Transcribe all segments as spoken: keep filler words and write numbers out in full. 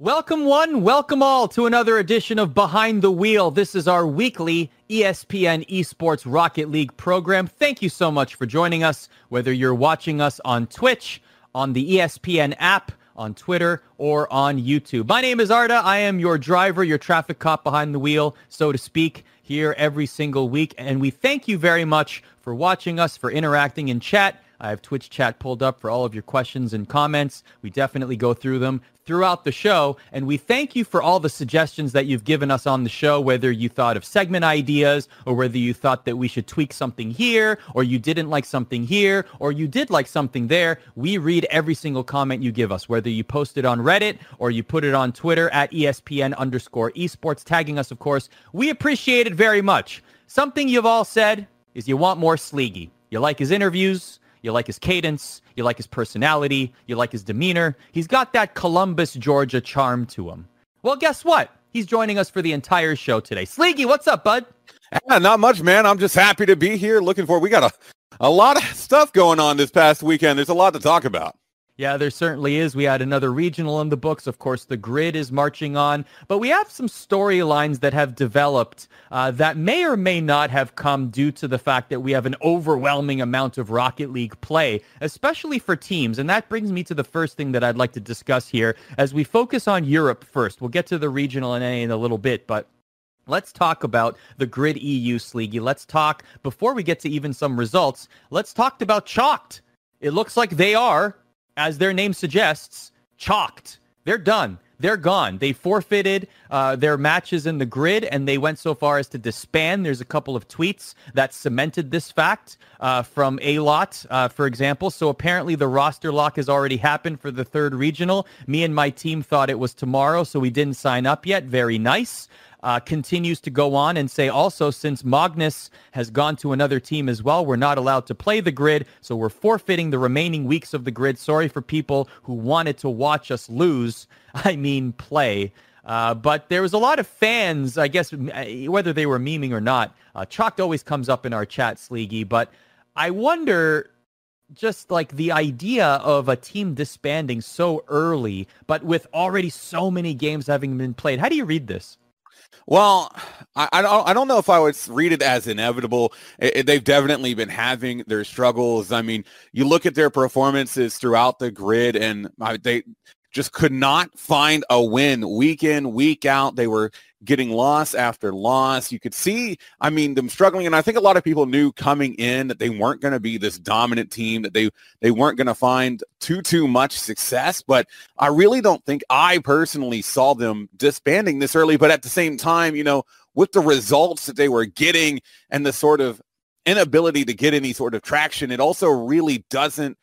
Welcome one, welcome all to another edition of Behind the Wheel. This is our weekly E S P N Esports Rocket League program. Thank you so much for joining us, whether you're watching us on Twitch, on the E S P N app, on Twitter, or on YouTube. My name is Arda. I am your driver, your traffic cop behind the wheel, so to speak, here every single week. And we thank you very much for watching us, for interacting in chat. I have Twitch chat pulled up for all of your questions and comments. We definitely go through them throughout the show, and we thank you for all the suggestions that you've given us on the show, whether you thought of segment ideas, or whether you thought that we should tweak something here, or you didn't like something here, or you did like something there. We read every single comment you give us, whether you post it on Reddit, or you put it on Twitter at ESPN underscore esports, tagging us, of course. We appreciate it very much. Something you've all said is you want more Sleegy. You like his interviews, you like his cadence, you like his personality, you like his demeanor. He's got that Columbus, Georgia charm to him. Well, guess what? He's joining us for the entire show today. Sleegy, what's up, bud? Yeah, not much, man. I'm just happy to be here. Looking forward. We got a, a lot of stuff going on this past weekend. There's a lot to talk about. Yeah, there certainly is. We had another regional in the books. Of course, the grid is marching on. But we have some storylines that have developed uh, that may or may not have come due to the fact that we have an overwhelming amount of Rocket League play, especially for teams. And that brings me to the first thing that I'd like to discuss here as we focus on Europe first. We'll get to the regional and A in a little bit, but let's talk about the Grid E U, Sleegy. Let's talk, before we get to even some results, let's talk about Chalked. It looks like they are, as their name suggests, chalked. They're done. They're gone. They forfeited uh, their matches in the grid, and they went so far as to disband. There's a couple of tweets that cemented this fact uh, from A-Lot, uh, for example. So apparently the roster lock has already happened for the third regional. Me and my team thought it was tomorrow, so we didn't sign up yet. Very nice. Uh, continues to go on and say also, since Magnus has gone to another team as well, we're not allowed to play the grid, so we're forfeiting the remaining weeks of the grid. Sorry for people who wanted to watch us lose. I mean play. Uh, but there was a lot of fans, I guess, whether they were memeing or not. Uh, Chalked always comes up in our chat, Sleegy, but I wonder just like the idea of a team disbanding so early, but with already so many games having been played. How do you read this? Well, I, I don't I don't know if I would read it as inevitable. It, it, they've definitely been having their struggles. I mean, you look at their performances throughout the grid, and uh, they just could not find a win week in, week out. They were getting loss after loss. You could see, I mean, them struggling. And I think a lot of people knew coming in that they weren't going to be this dominant team, that they, they weren't going to find too, too much success. But I really don't think I personally saw them disbanding this early. But at the same time, you know, with the results that they were getting and the sort of inability to get any sort of traction, it also really doesn't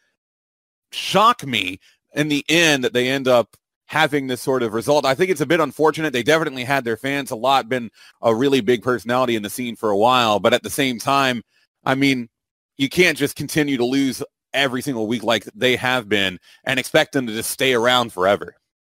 shock me in the end that they end up having this sort of result. I think it's a bit unfortunate. They definitely had their fans a lot, been a really big personality in the scene for a while. But at the same time, I mean, you can't just continue to lose every single week like they have been and expect them to just stay around forever.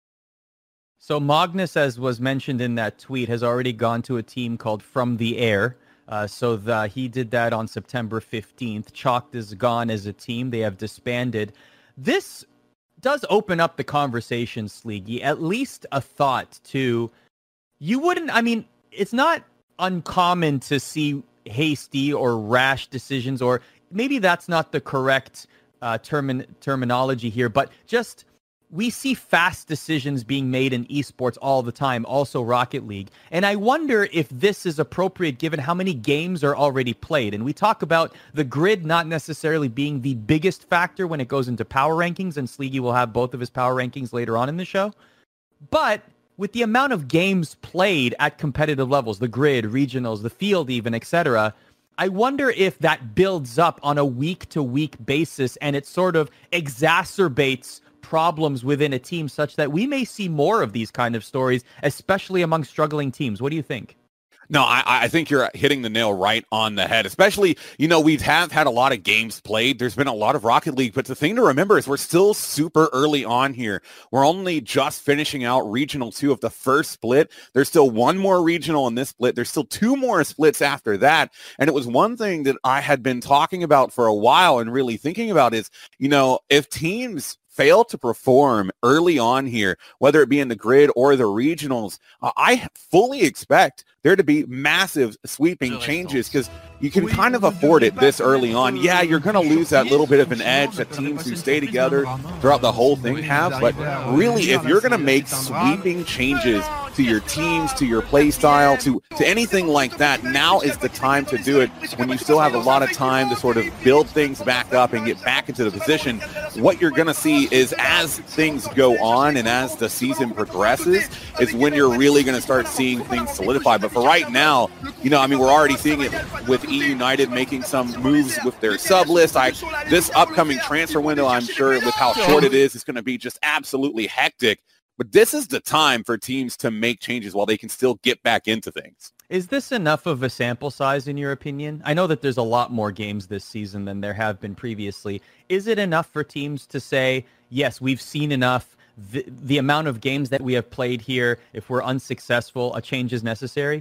So Magnus, as was mentioned in that tweet, has already gone to a team called From the Air. Uh, so the, he did that on September fifteenth. Chalked is gone as a team. They have disbanded. This does open up the conversation, Sleegy, at least a thought to, you wouldn't, I mean, it's not uncommon to see hasty or rash decisions, or maybe that's not the correct uh, term, terminology here, but just we see fast decisions being made in esports all the time, also Rocket League. And I wonder if this is appropriate given how many games are already played. And we talk about the grid not necessarily being the biggest factor when it goes into power rankings, and Sleegy will have both of his power rankings later on in the show. But with the amount of games played at competitive levels, the grid, regionals, the field even, et cetera, I wonder if that builds up on a week-to-week basis and it sort of exacerbates problems within a team such that we may see more of these kind of stories, especially among struggling teams. What do you think? No, I, I think you're hitting the nail right on the head, especially, you know, we have had a lot of games played. There's been a lot of Rocket League, but the thing to remember is we're still super early on here. We're only just finishing out Regional two of the first split. There's still one more Regional in this split. There's still two more splits after that. And it was one thing that I had been talking about for a while and really thinking about is, you know, if teams fail to perform early on here, whether it be in the grid or the regionals, uh, I fully expect there to be massive sweeping changes because you can kind of afford it this early on. Yeah, you're going to lose that little bit of an edge that teams who stay together throughout the whole thing have, but really, if you're going to make sweeping changes to your teams, to your play style, to, to anything like that, now is the time to do it when you still have a lot of time to sort of build things back up and get back into the position. What you're going to see is as things go on and as the season progresses is when you're really going to start seeing things solidify. But for right now, you know, I mean, we're already seeing it with E United making some moves with their sub list. I, this upcoming transfer window, I'm sure with how short it is, it's going to be just absolutely hectic. But this is the time for teams to make changes while they can still get back into things. Is this enough of a sample size in your opinion? I know that there's a lot more games this season than there have been previously. Is it enough for teams to say, yes, we've seen enough, the, the amount of games that we have played here, if we're unsuccessful, a change is necessary?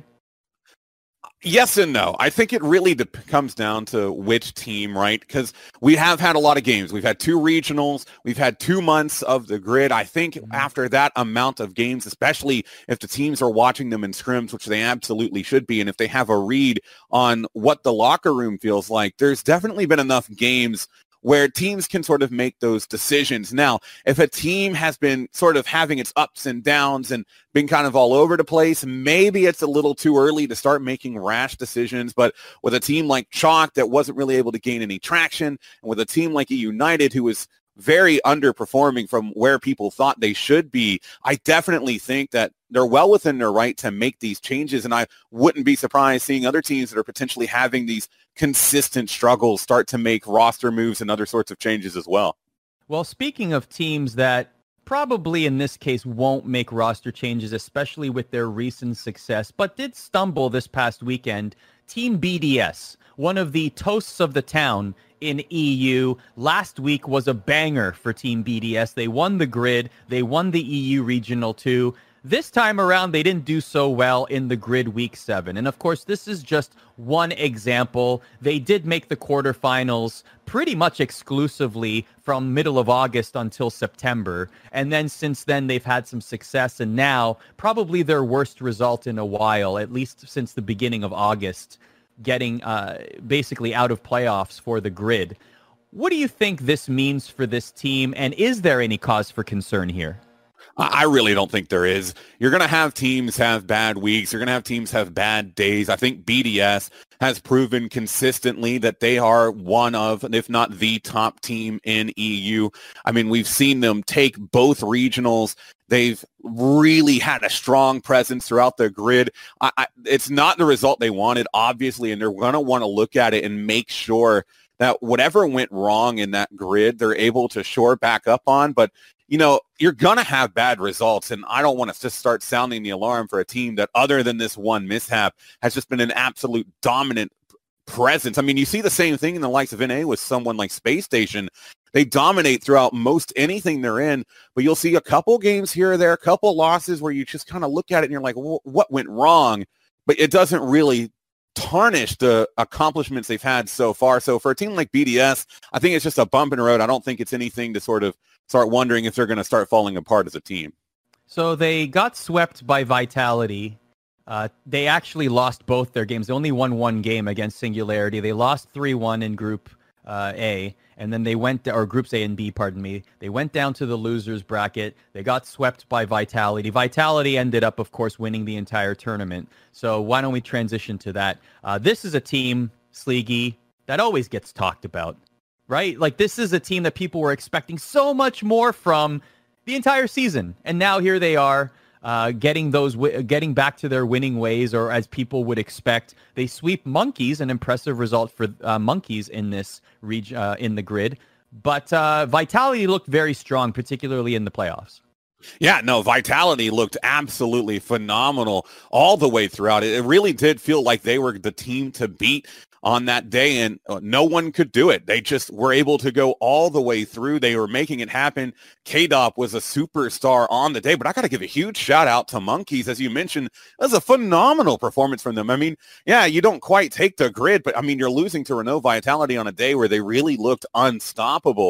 Yes and no. I think it really de- comes down to which team, right? Because we have had a lot of games. We've had two regionals. We've had two months of the grid. I think after that amount of games, especially if the teams are watching them in scrims, which they absolutely should be, and if they have a read on what the locker room feels like, there's definitely been enough games where teams can sort of make those decisions. Now, if a team has been sort of having its ups and downs and been kind of all over the place, maybe it's a little too early to start making rash decisions. But with a team like Chalk that wasn't really able to gain any traction, and with a team like E United who was very underperforming from where people thought they should be, I definitely think that they're well within their right to make these changes. And I wouldn't be surprised seeing other teams that are potentially having these consistent struggles start to make roster moves and other sorts of changes as well. Well, speaking of teams that probably in this case won't make roster changes, especially with their recent success, but did stumble this past weekend, Team B D S, one of the toasts of the town in E U. Last week was a banger for Team B D S. They won the grid. They won the E U Regional two. This time around, they didn't do so well in the grid week seven. And of course, this is just one example. They did make the quarterfinals pretty much exclusively from middle of August until September. And then since then, they've had some success. And now, probably their worst result in a while, at least since the beginning of August, getting uh, basically out of playoffs for the grid. What do you think this means for this team? And is there any cause for concern here? I really don't think there is. You're going to have teams have bad weeks. You're going to have teams have bad days. I think B D S has proven consistently that they are one of, if not the top team in E U. I mean, we've seen them take both regionals. They've really had a strong presence throughout the grid. I, I, it's not the result they wanted, obviously, and they're going to want to look at it and make sure that whatever went wrong in that grid, they're able to shore back up on. But you know, you're going to have bad results, and I don't want to just start sounding the alarm for a team that, other than this one mishap, has just been an absolute dominant presence. I mean, you see the same thing in the likes of N A with someone like Space Station. They dominate throughout most anything they're in, but you'll see a couple games here or there, a couple losses where you just kind of look at it and you're like, well, what went wrong? But it doesn't really tarnish the accomplishments they've had so far. So for a team like B D S, I think it's just a bump in the road. I don't think it's anything to sort of start wondering if they're going to start falling apart as a team. So they got swept by Vitality. Uh, they actually lost both their games. They only won one game against Singularity. They lost three one in Group uh, A, and then they went, or Groups A and B, pardon me. They went down to the losers bracket. They got swept by Vitality. Vitality ended up, of course, winning the entire tournament. So why don't we transition to that? Uh, this is a team, Sleegy, that always gets talked about. Right? Like, this is a team that people were expecting so much more from the entire season. And now here they are, uh, getting those, w- getting back to their winning ways, or as people would expect. They sweep Monkeys, an impressive result for uh, Monkeys in this reg- uh, in the grid. But uh, Vitality looked very strong, particularly in the playoffs. Yeah, no, Vitality looked absolutely phenomenal all the way throughout. It, it really did feel like they were the team to beat on that day, and no one could do it. They just were able to go all the way through. They were making it happen. K-Dop was a superstar on the day, but I got to give a huge shout out to Monkeys. As you mentioned, that was a phenomenal performance from them. I mean, yeah, you don't quite take the grid, but I mean, you're losing to Renault Vitality on a day where they really looked unstoppable.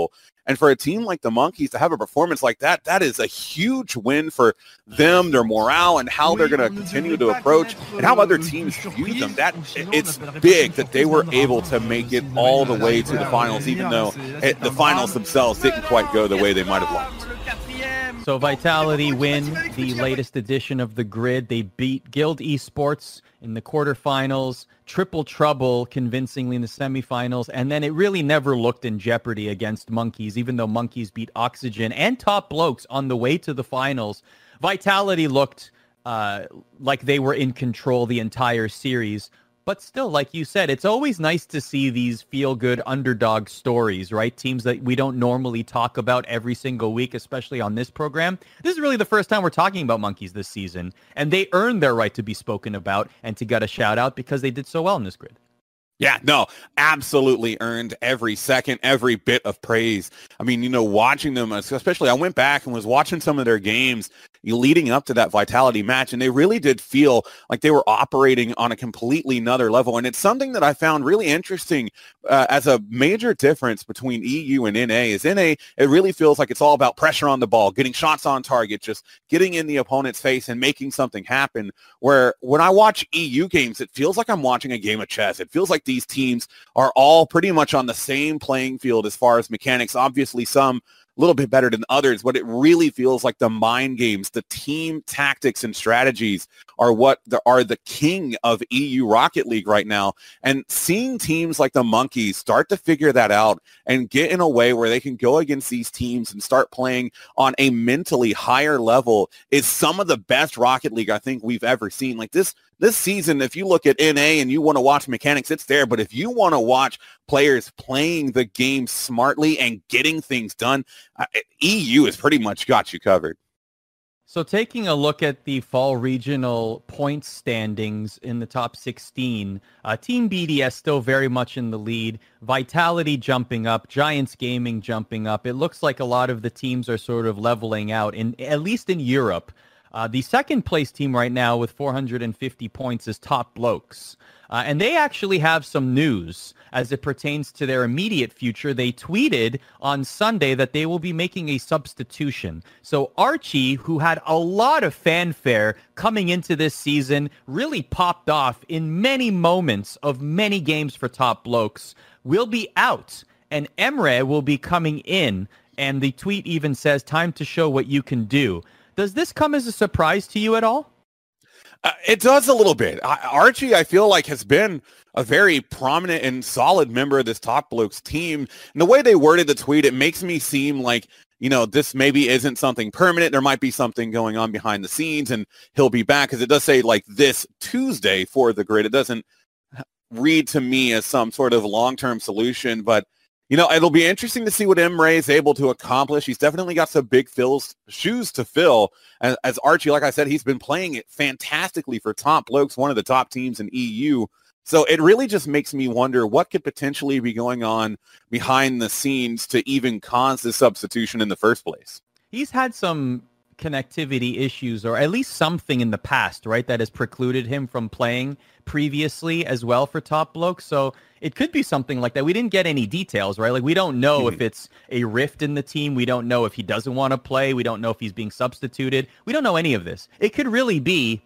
And for a team like the Monkeys to have a performance like that, that is a huge win for them, their morale, and how they're going to continue to approach and how other teams view them. That it's big that they were able to make it all the way to the finals, even though it, the finals themselves didn't quite go the way they might have liked. So Vitality win the latest edition of the Grid. They beat Guild Esports in the quarterfinals, Triple Trouble convincingly in the semifinals, and then it really never looked in jeopardy against Monkeys, even though Monkeys beat Oxygen and Top Blokes on the way to the finals. Vitality looked uh, like they were in control the entire series. But still, like you said, it's always nice to see these feel-good underdog stories, right? Teams that we don't normally talk about every single week, especially on this program. This is really the first time we're talking about Monkeys this season, and they earned their right to be spoken about and to get a shout-out because they did so well in this Grid. Yeah, no, absolutely earned every second, every bit of praise. I mean, you know, watching them, especially I went back and was watching some of their games leading up to that Vitality match, and they really did feel like they were operating on a completely another level. And it's something that I found really interesting uh, as a major difference between E U and N A is N A, it really feels like it's all about pressure on the ball, getting shots on target, just getting in the opponent's face and making something happen. Where when I watch E U games, it feels like I'm watching a game of chess. It feels like these teams are all pretty much on the same playing field as far as mechanics. Obviously, some a little bit better than others, but it really feels like the mind games, the team tactics and strategies are what the, are the king of E U Rocket League right now. And seeing teams like the Monkeys start to figure that out and get in a way where they can go against these teams and start playing on a mentally higher level is some of the best Rocket League I think we've ever seen. Like this This season, if you look at N A and you want to watch mechanics, it's there. But if you want to watch players playing the game smartly and getting things done, uh, E U has pretty much got you covered. So taking a look at the fall regional points standings in the top sixteen, uh, Team B D S still very much in the lead. Vitality jumping up, Giants Gaming jumping up. It looks like a lot of the teams are sort of leveling out, in at least in Europe. Uh, the second place team right now with four hundred fifty points is Top Blokes. Uh, and they actually have some news as it pertains to their immediate future. They tweeted on Sunday that they will be making a substitution. So Archie, who had a lot of fanfare coming into this season, really popped off in many moments of many games for Top Blokes, will be out. And Emre will be coming in. And the tweet even says, time to show what you can do. Does this come as a surprise to you at all? Uh, it does a little bit. I, Archie, I feel like, has been a very prominent and solid member of this Top Blokes team. And the way they worded the tweet, it makes me seem like, you know, this maybe isn't something permanent. There might be something going on behind the scenes, and he'll be back. Because it does say, like, this Tuesday for the Grid. It doesn't read to me as some sort of long-term solution, but you know, it'll be interesting to see what Emre is able to accomplish. He's definitely got some big fills, shoes to fill. As, as Archie, like I said, he's been playing it fantastically for Top Blokes, one of the top teams in E U. So it really just makes me wonder what could potentially be going on behind the scenes to even cause this substitution in the first place. He's had some connectivity issues, or at least something in the past, right, that has precluded him from playing previously as well for Top Blokes. So it could be something like that. We didn't get any details, right? Like, we don't know mm-hmm. if it's a rift in the team. We don't know if he doesn't want to play. We don't know if he's being substituted. We don't know any of this. It could really be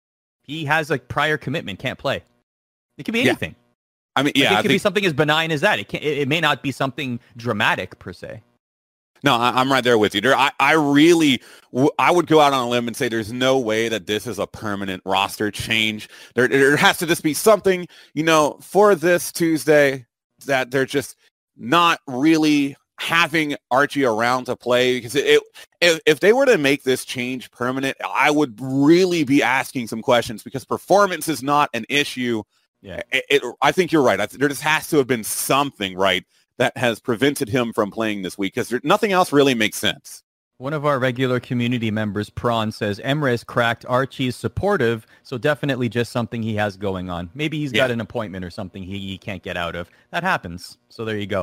he has a prior commitment, can't play. It could be anything. Yeah. I mean, yeah, like, it I could think... be something as benign as that. It can it, it may not be something dramatic per se. No, I, I'm right there with you. There, I, I really, w- I would go out on a limb and say there's no way that this is a permanent roster change. There, there has to just be something, you know, for this Tuesday that they're just not really having Archie around to play. Because it, it, if, if they were to make this change permanent, I would really be asking some questions, because performance is not an issue. Yeah, it, it, I think you're right. I, there just has to have been something, right, that has prevented him from playing this week, because nothing else really makes sense. One of our regular community members, Prawn, says Emre's cracked, Archie's supportive, so definitely just something he has going on. Maybe he's got yeah. an appointment or something he, he can't get out of. That happens. So there you go.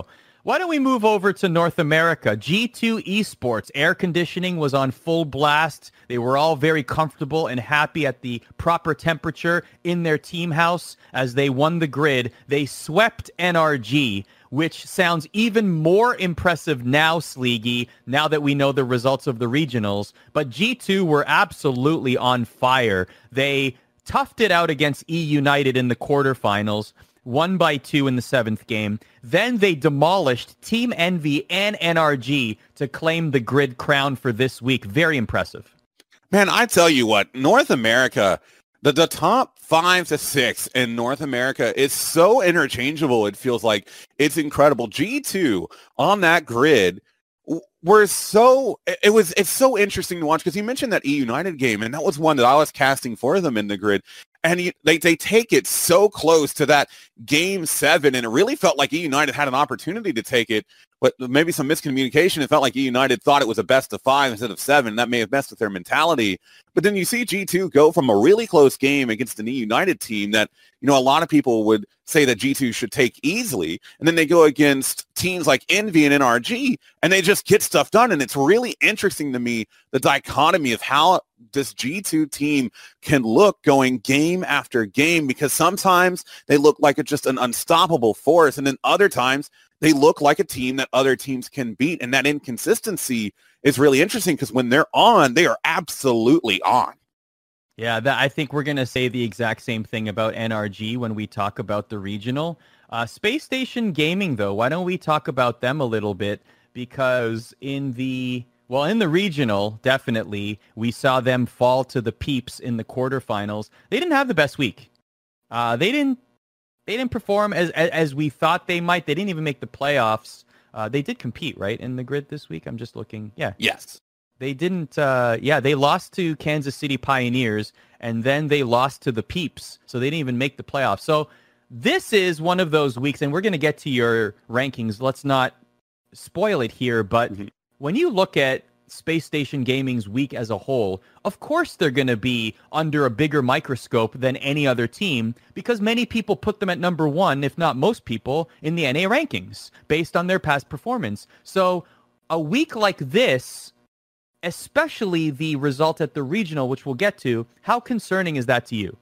Why don't we move over to North America? G two Esports, air conditioning was on full blast. They were all very comfortable and happy at the proper temperature in their team house as they won the grid. They swept N R G, which sounds even more impressive now, Sleegy, now that we know the results of the regionals. But G two were absolutely on fire. They toughed it out against E United in the quarterfinals. One by two in the seventh game. Then they demolished Team Envy and N R G to claim the grid crown for this week. Very impressive. Man, I tell you what, North America, the, the top five to six in North America is so interchangeable. It feels like it's incredible. G two on that grid were so, it was, it's so interesting to watch because you mentioned that E United game, and that was one that I was casting for them in the grid. And you, they, they take it so close to that game seven, and it really felt like E United had an opportunity to take it, but maybe some miscommunication. It felt like E United thought it was a best of five instead of seven. That may have messed with their mentality. But then you see G two go from a really close game against an E United team that, you know, a lot of people would say that G two should take easily. And then they go against teams like Envy and N R G, and they just get stuff done. And it's really interesting to me, the dichotomy of how this G two team can look going game after game, because sometimes they look like a, just an unstoppable force, and then other times they look like a team that other teams can beat. And that inconsistency is really interesting because when they're on, they are absolutely on. Yeah, that, I think we're going to say the exact same thing about N R G when we talk about the regional. Uh, Space Station Gaming, though, why don't we talk about them a little bit? Because in the... Well, in the regional, definitely, we saw them fall to the Peeps in the quarterfinals. They didn't have the best week. Uh, they didn't. They didn't perform as, as as we thought they might. They didn't even make the playoffs. Uh, they did compete, right, in the grid this week. I'm just looking. Yeah. Yes. They didn't. Uh, yeah, they lost to Kansas City Pioneers, and then they lost to the Peeps. So they didn't even make the playoffs. So this is one of those weeks, and we're going to get to your rankings. Let's not spoil it here, but. Mm-hmm. When you look at Space Station Gaming's week as a whole, of course they're going to be under a bigger microscope than any other team because many people put them at number one, if not most people, in the N A rankings based on their past performance. So a week like this, especially the result at the regional, which we'll get to, how concerning is that to you?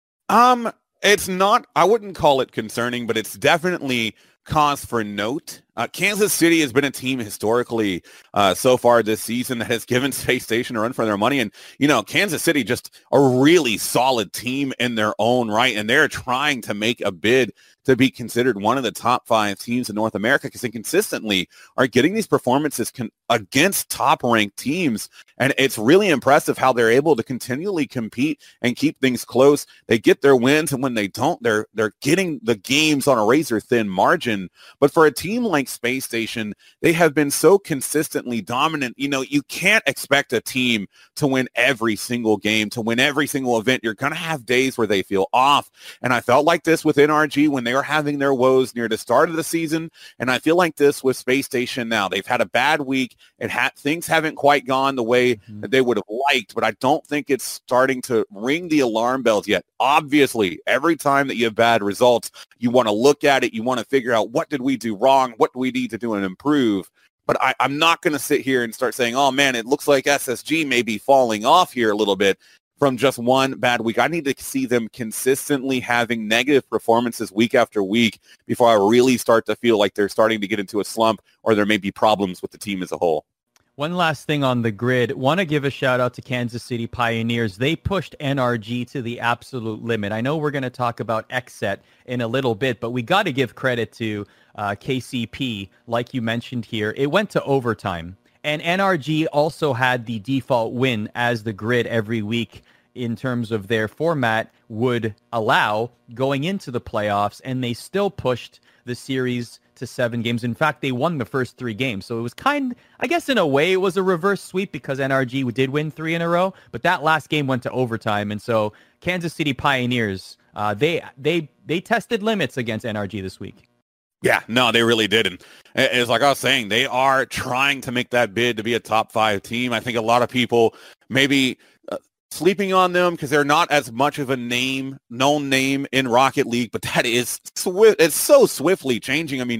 Um, it's not, I wouldn't call it concerning, but it's definitely cause for note. Uh, Kansas City has been a team historically uh, so far this season that has given Space Station a run for their money. And, you know, Kansas City just a really solid team in their own right. And they're trying to make a bid to be considered one of the top five teams in North America because they consistently are getting these performances con- against top-ranked teams. And it's really impressive how they're able to continually compete and keep things close. They get their wins, and when they don't, they're they're getting the games on a razor-thin margin. But for a team like Space Station, they have been so consistently dominant. You know, you can't expect a team to win every single game, to win every single event. You're going to have days where they feel off. And I felt like this with N R G when they were having their woes near the start of the season. And I feel like this with Space Station now. They've had a bad week. It ha- things haven't quite gone the way mm-hmm. that they would have liked, but I don't think it's starting to ring the alarm bells yet. Obviously, every time that you have bad results, you want to look at it. You want to figure out, what did we do wrong? What do we need to do and improve? But I, I'm not going to sit here and start saying, oh, man, it looks like S S G may be falling off here a little bit from just one bad week. I need to see them consistently having negative performances week after week before I really start to feel like they're starting to get into a slump or there may be problems with the team as a whole. One last thing on the grid. Want to give a shout out to Kansas City Pioneers. They pushed N R G to the absolute limit. I know we're going to talk about X S E T in a little bit, but we got to give credit to uh, K C P, like you mentioned here. It went to overtime. And N R G also had the default win as the grid every week in terms of their format would allow going into the playoffs, and they still pushed the series to seven games. In fact, they won the first three games. So it was kind, I guess in a way, it was a reverse sweep because N R G did win three in a row, but that last game went to overtime. And so Kansas City Pioneers, uh, they they they tested limits against N R G this week. Yeah, no, they really did. And it's like I was saying, they are trying to make that bid to be a top five team. I think a lot of people maybe uh, sleeping on them because they're not as much of a name, known name in Rocket League, but that is swift. It's so swiftly changing. I mean,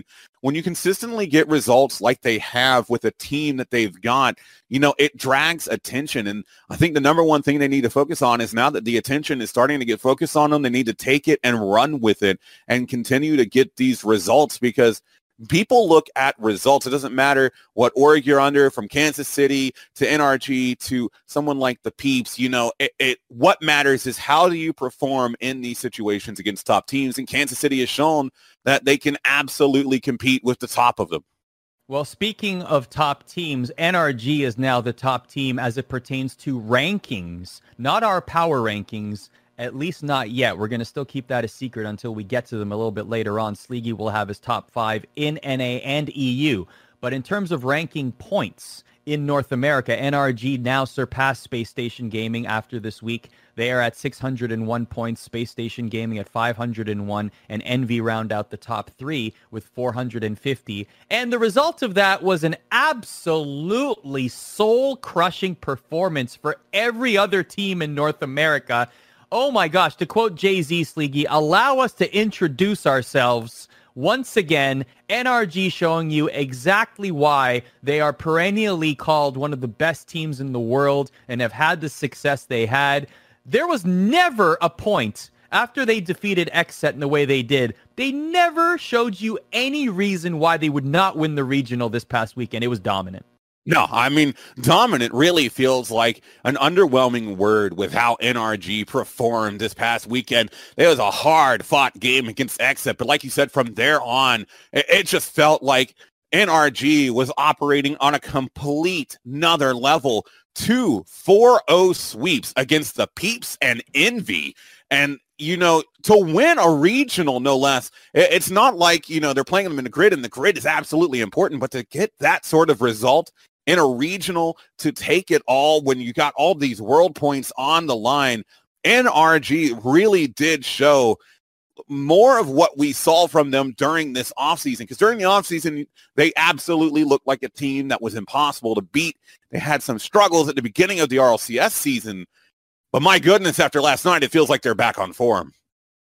when you consistently get results like they have with a team that they've got, you know, it drags attention. And I think the number one thing they need to focus on is now that the attention is starting to get focused on them, they need to take it and run with it and continue to get these results, because people look at results. It doesn't matter what org you're under, from Kansas City to N R G to someone like the Peeps. You know, it, it what matters is how do you perform in these situations against top teams. And Kansas City has shown that they can absolutely compete with the top of them. Well, speaking of top teams, N R G is now the top team as it pertains to rankings, not our power rankings. At least not yet. We're going to still keep that a secret until we get to them a little bit later on. Sleegy will have his top five in N A and E U. But in terms of ranking points in North America, N R G now surpassed Space Station Gaming after this week. They are at six hundred one points, Space Station Gaming at five hundred one, and Envy round out the top three with four hundred fifty. And the result of that was an absolutely soul-crushing performance for every other team in North America. Oh my gosh, to quote Jay-Z, Sleegy, allow us to introduce ourselves once again. N R G showing you exactly why they are perennially called one of the best teams in the world and have had the success they had. There was never a point after they defeated X S E T in the way they did. They never showed you any reason why they would not win the regional this past weekend. It was dominant. No, I mean, dominant really feels like an underwhelming word with how N R G performed this past weekend. It was a hard-fought game against X S E T, but like you said, from there on, it, it just felt like N R G was operating on a complete another level. Two four oh sweeps against the Peeps and Envy. And, you know, to win a regional, no less, it, it's not like, you know, they're playing them in the grid, and the grid is absolutely important, but to get that sort of result in a regional, to take it all when you got all these world points on the line, N R G really did show more of what we saw from them during this offseason. Because during the offseason, they absolutely looked like a team that was impossible to beat. They had some struggles at the beginning of the R L C S season. But my goodness, after last night, it feels like they're back on form.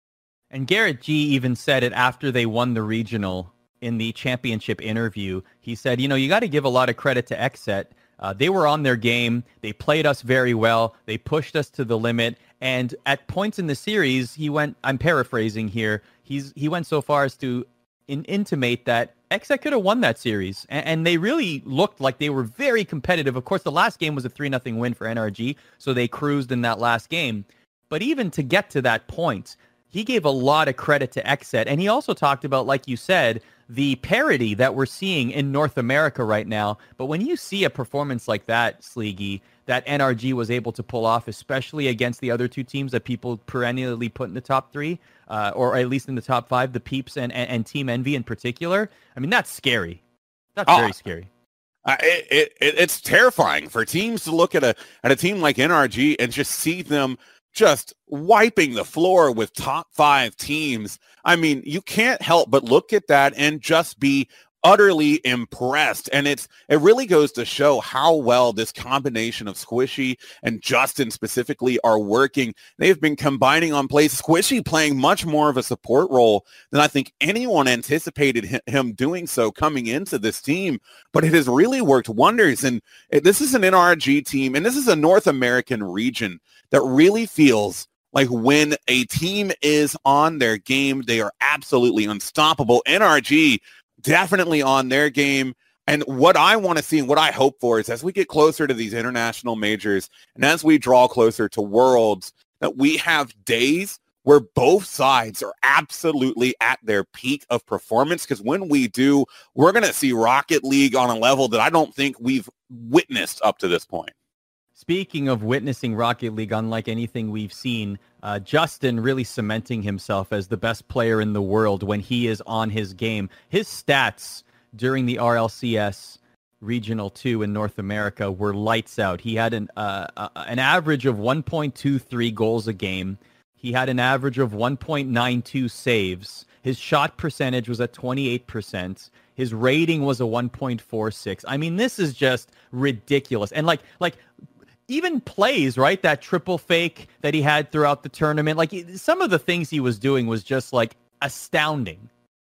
And Garrett G even said it after they won the regional in the championship interview. He said, you know, you got to give a lot of credit to X S E T. Uh, they were on their game. They played us very well. They pushed us to the limit. And at points in the series, he went, I'm paraphrasing here, he's he went so far as to in, intimate that X S E T could have won that series. And, and they really looked like they were very competitive. Of course, the last game was a three nothing win for N R G, so they cruised in that last game. But even to get to that point, he gave a lot of credit to X S E T. And he also talked about, like you said, the parity that we're seeing in North America right now. But when you see a performance like that, Sleegy, that N R G was able to pull off, especially against the other two teams that people perennially put in the top three, uh, or at least in the top five, the Peeps and, and, and Team Envy in particular, I mean, that's scary. That's oh, very scary. Uh, it, it, it's terrifying for teams to look at a at a team like N R G and just see them just wiping the floor with top five teams. I mean, you can't help but look at that and just be utterly impressed. And it's it really goes to show how well this combination of Squishy and Justin specifically are working. They've been combining on plays. Squishy playing much more of a support role than I think anyone anticipated him doing so coming into this team. But it has really worked wonders. And this is an N R G team, and this is a North American region that really feels like when a team is on their game, they are absolutely unstoppable. N R G definitely on their game. And what I want to see and what I hope for is as we get closer to these international majors and as we draw closer to Worlds, that we have days where both sides are absolutely at their peak of performance. Because when we do, we're going to see Rocket League on a level that I don't think we've witnessed up to this point. Speaking of witnessing Rocket League, unlike anything we've seen, uh, Justin really cementing himself as the best player in the world when he is on his game. His stats during the R L C S Regional two in North America were lights out. He had an uh, uh, an average of one point two three goals a game. He had an average of one point nine two saves. His shot percentage was at twenty-eight percent. His rating was a one point four six. I mean, this is just ridiculous. And like like even plays, right? That triple fake that he had throughout the tournament. Like some of the things he was doing was just like astounding.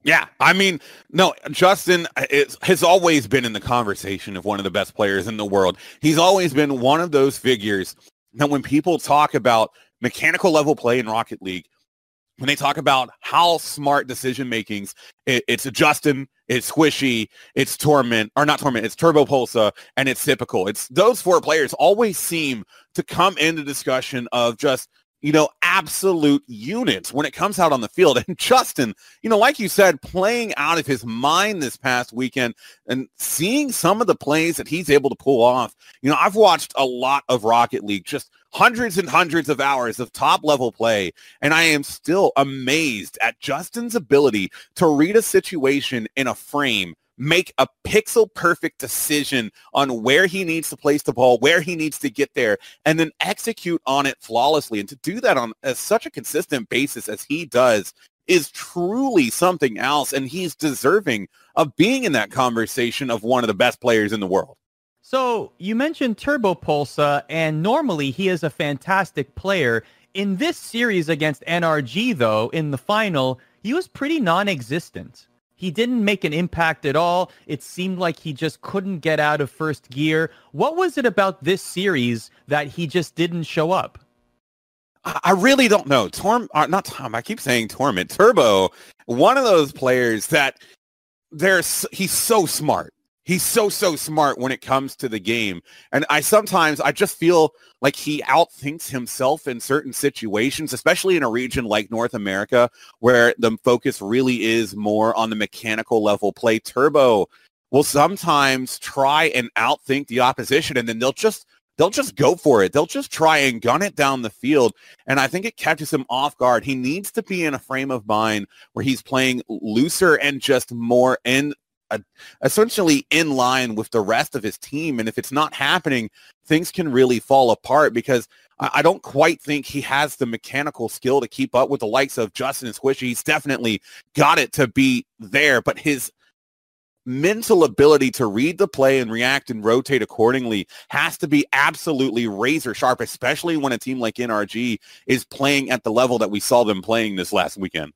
Yeah, I mean, no, Justin is, has always been in the conversation of one of the best players in the world. He's always been one of those figures that when people talk about mechanical level play in Rocket League, when they talk about how smart decision makings, it, it's a Justin, it's Squishy, it's Torment, or not Torment, it's Turbopolsa, and it's Typical. It's those four players always seem to come into discussion of just, you know, absolute units when it comes out on the field. And Justin, you know, like you said, playing out of his mind this past weekend and seeing some of the plays that he's able to pull off. You know, I've watched a lot of Rocket League, just hundreds and hundreds of hours of top level play, and I am still amazed at Justin's ability to read a situation in a frame, make a pixel perfect decision on where he needs to place the ball, where he needs to get there, and then execute on it flawlessly. And to do that on a, such a consistent basis as he does is truly something else. And he's deserving of being in that conversation of one of the best players in the world. So you mentioned Turbopolsa, and normally he is a fantastic player. In this series against N R G, though, in the final, he was pretty non-existent. He didn't make an impact at all. It seemed like he just couldn't get out of first gear. What was it about this series that he just didn't show up? I really don't know. Torm, uh, not Tom, I keep saying Torment. Turbo, one of those players that there's, he's so smart. He's so, so smart when it comes to the game. And I sometimes, I just feel like he outthinks himself in certain situations, especially in a region like North America, where the focus really is more on the mechanical level play. Turbo will sometimes try and outthink the opposition, and then they'll just, they'll just go for it. They'll just try and gun it down the field. And I think it catches him off guard. He needs to be in a frame of mind where he's playing looser and just more in Uh, essentially in line with the rest of his team. And if it's not happening, things can really fall apart, because I, I don't quite think he has the mechanical skill to keep up with the likes of Justin and Squishy. He's definitely got it to be there, but his mental ability to read the play and react and rotate accordingly has to be absolutely razor sharp, especially when a team like N R G is playing at the level that we saw them playing this last weekend.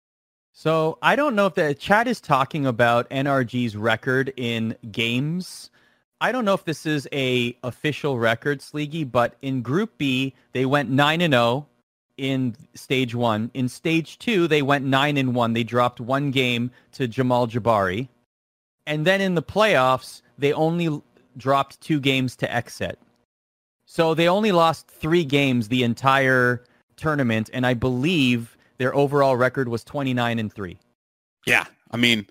So I don't know if the chat is talking about N R G's record in games. I don't know if this is a official record, Sleegy, but in Group B, they went nine and oh in stage one. In stage two, they went nine and one. They dropped one game to Jamal Jabari. And then in the playoffs, they only dropped two games to Exet. So they only lost three games the entire tournament, and I believe their overall record was twenty-nine and three. Yeah, I mean,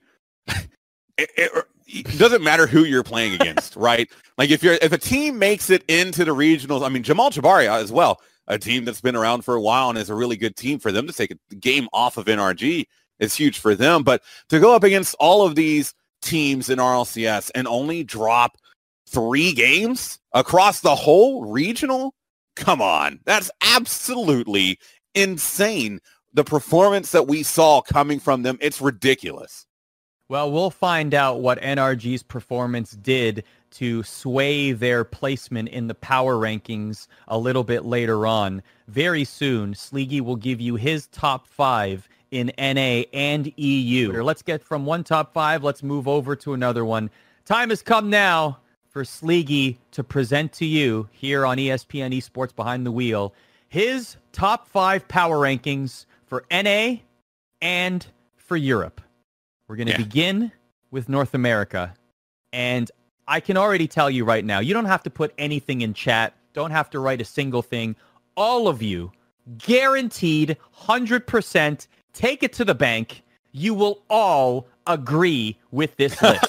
it, it, it doesn't matter who you're playing against, right? Like if you're if a team makes it into the regionals, I mean, Jamal Jabari as well, a team that's been around for a while and is a really good team. For them to take a game off of N R G is huge for them. But to go up against all of these teams in R L C S and only drop three games across the whole regional, come on, that's absolutely insane. The performance that we saw coming from them, it's ridiculous. Well, we'll find out what N R G's performance did to sway their placement in the power rankings a little bit later on. Very soon, Sleegy will give you his top five in N A and E U. Let's get from one top five, let's move over to another one. Time has come now for Sleegy to present to you here on E S P N Esports Behind the Wheel his top five power rankings for N A and for Europe. We're going to yeah. begin with North America. And I can already tell you right now, you don't have to put anything in chat. Don't have to write a single thing. All of you, guaranteed one hundred percent, take it to the bank. You will all agree with this list.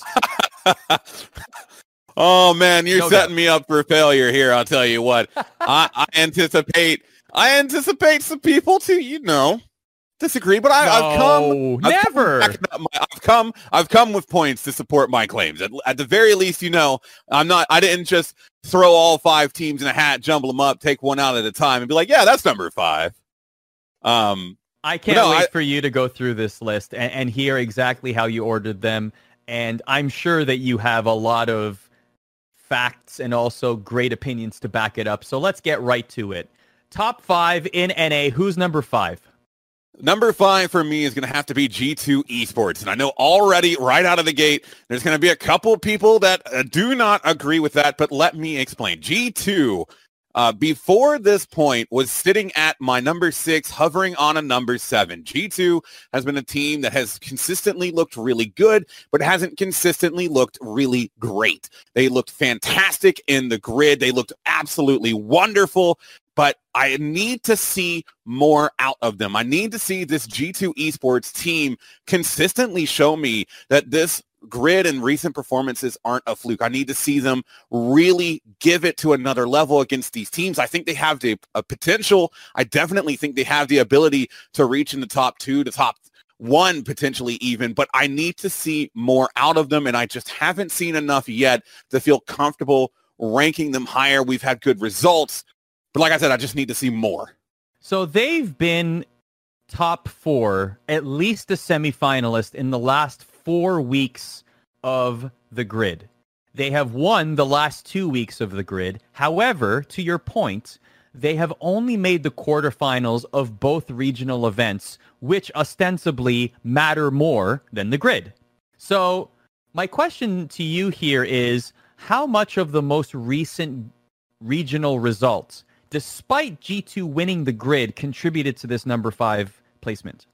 Oh, man, you're no setting doubt. me up for failure here. I'll tell you what. I, I anticipate I anticipate some people to, you know, disagree, but I, no, I've come never. I've come, I've come I've come with points to support my claims. At, at the very least, you know, I'm not I didn't just throw all five teams in a hat, jumble them up, take one out at a time and be like, yeah, that's number five. Um I can't no, wait I, for you to go through this list and, and hear exactly how you ordered them. And I'm sure that you have a lot of facts and also great opinions to back it up. So let's get right to it. Top five in N A. Who's number five? Number five for me is going to have to be G two Esports. And I know already right out of the gate, there's going to be a couple people that uh, do not agree with that, but let me explain. G two, uh, before this point, was sitting at my number six, hovering on a number seven. G two has been a team that has consistently looked really good, but hasn't consistently looked really great. They looked fantastic in the grid. They looked absolutely wonderful. But I need to see more out of them. I need to see this G two Esports team consistently show me that this grid and recent performances aren't a fluke. I need to see them really give it to another level against these teams. I think they have the a potential. I definitely think they have the ability to reach in the top two, the top one potentially even, but I need to see more out of them, and I just haven't seen enough yet to feel comfortable ranking them higher. We've had good results. But like I said, I just need to see more. So they've been top four, at least a semifinalist in the last four weeks of the grid. They have won the last two weeks of the grid. However, to your point, they have only made the quarterfinals of both regional events, which ostensibly matter more than the grid. So my question to you here is, how much of the most recent regional results, despite G two winning the grid, contributed to this number five placement?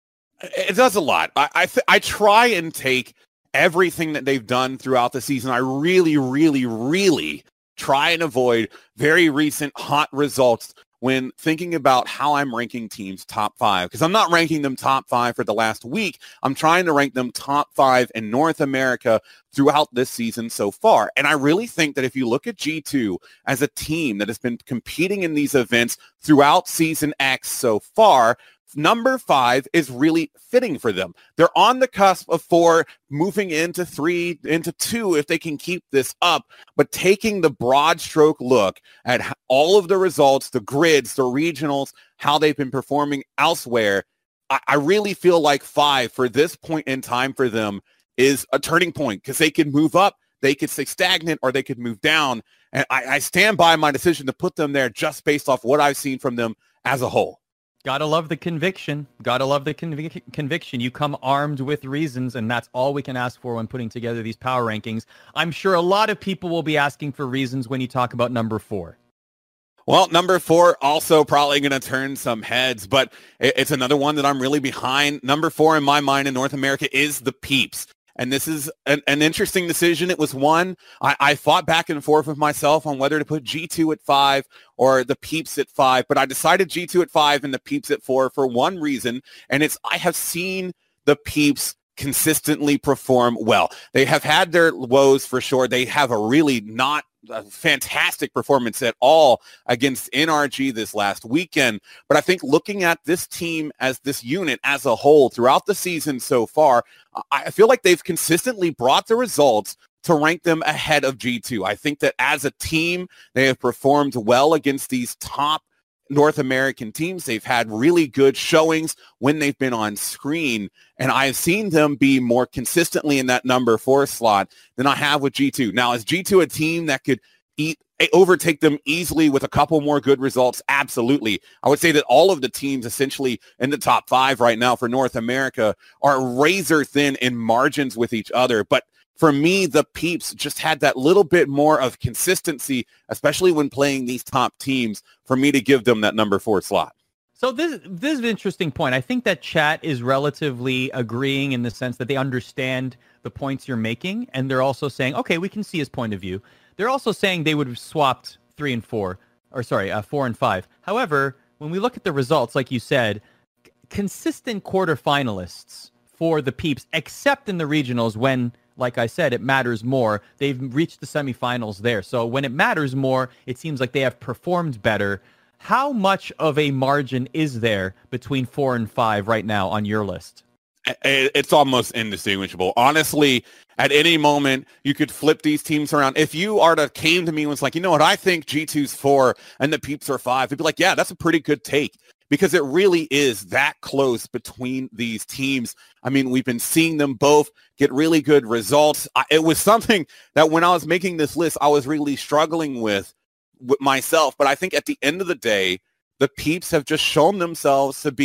It does a lot. I I, th- I try and take everything that they've done throughout the season. I really, really, really try and avoid very recent hot results when thinking about how I'm ranking teams top five, because I'm not ranking them top five for the last week. I'm trying to rank them top five in North America throughout this season so far. And I really think that if you look at G two as a team that has been competing in these events throughout Season X so far, number five is really fitting for them. They're on the cusp of four, moving into three, into two if they can keep this up. But taking the broad stroke look at all of the results, the grids, the regionals, how they've been performing elsewhere, I, I really feel like five for this point in time for them is a turning point, because they could move up, they could stay stagnant, or they could move down. And I, I stand by my decision to put them there just based off what I've seen from them as a whole. Gotta love the conviction. Gotta love the convic- conviction. You come armed with reasons, and that's all we can ask for when putting together these power rankings. I'm sure a lot of people will be asking for reasons when you talk about number four. Well, number four also probably going to turn some heads, but it's another one that I'm really behind. Number four in my mind in North America is the Peeps. And this is an, an interesting decision. It was one I, I fought back and forth with myself on whether to put G two at five or the Peeps at five, but I decided G two at five and the Peeps at four for one reason, and it's I have seen the Peeps consistently perform well. They have had their woes for sure. They have a really not a fantastic performance at all against N R G this last weekend. But I think looking at this team as this unit as a whole throughout the season so far, I feel like they've consistently brought the results to rank them ahead of G two. I think that as a team, they have performed well against these top North American teams. They've had really good showings when they've been on screen, and I've seen them be more consistently in that number four slot than I have with G two. Now, is G two a team that could eat, overtake them easily with a couple more good results? Absolutely. I would say that all of the teams essentially in the top five right now for North America are razor thin in margins with each other, but for me, the Peeps just had that little bit more of consistency, especially when playing these top teams, for me to give them that number four slot. So this, this is an interesting point. I think that chat is relatively agreeing in the sense that they understand the points you're making, and they're also saying, okay, we can see his point of view. They're also saying they would have swapped three and four, or sorry, uh, four and five. However, when we look at the results, like you said, c- consistent quarterfinalists for the Peeps, except in the regionals when, like I said, it matters more. They've reached the semifinals there. So when it matters more, it seems like they have performed better. How much of a margin is there between four and five right now on your list? It's almost indistinguishable. Honestly, at any moment, you could flip these teams around. If you are to came to me and was like, you know what, I think G two's four and the Peeps are five, I'd be like, yeah, that's a pretty good take. Because it really is that close between these teams. I mean, we've been seeing them both get really good results. I, it was something that when I was making this list, I was really struggling with, with myself. But I think at the end of the day, the Peeps have just shown themselves to be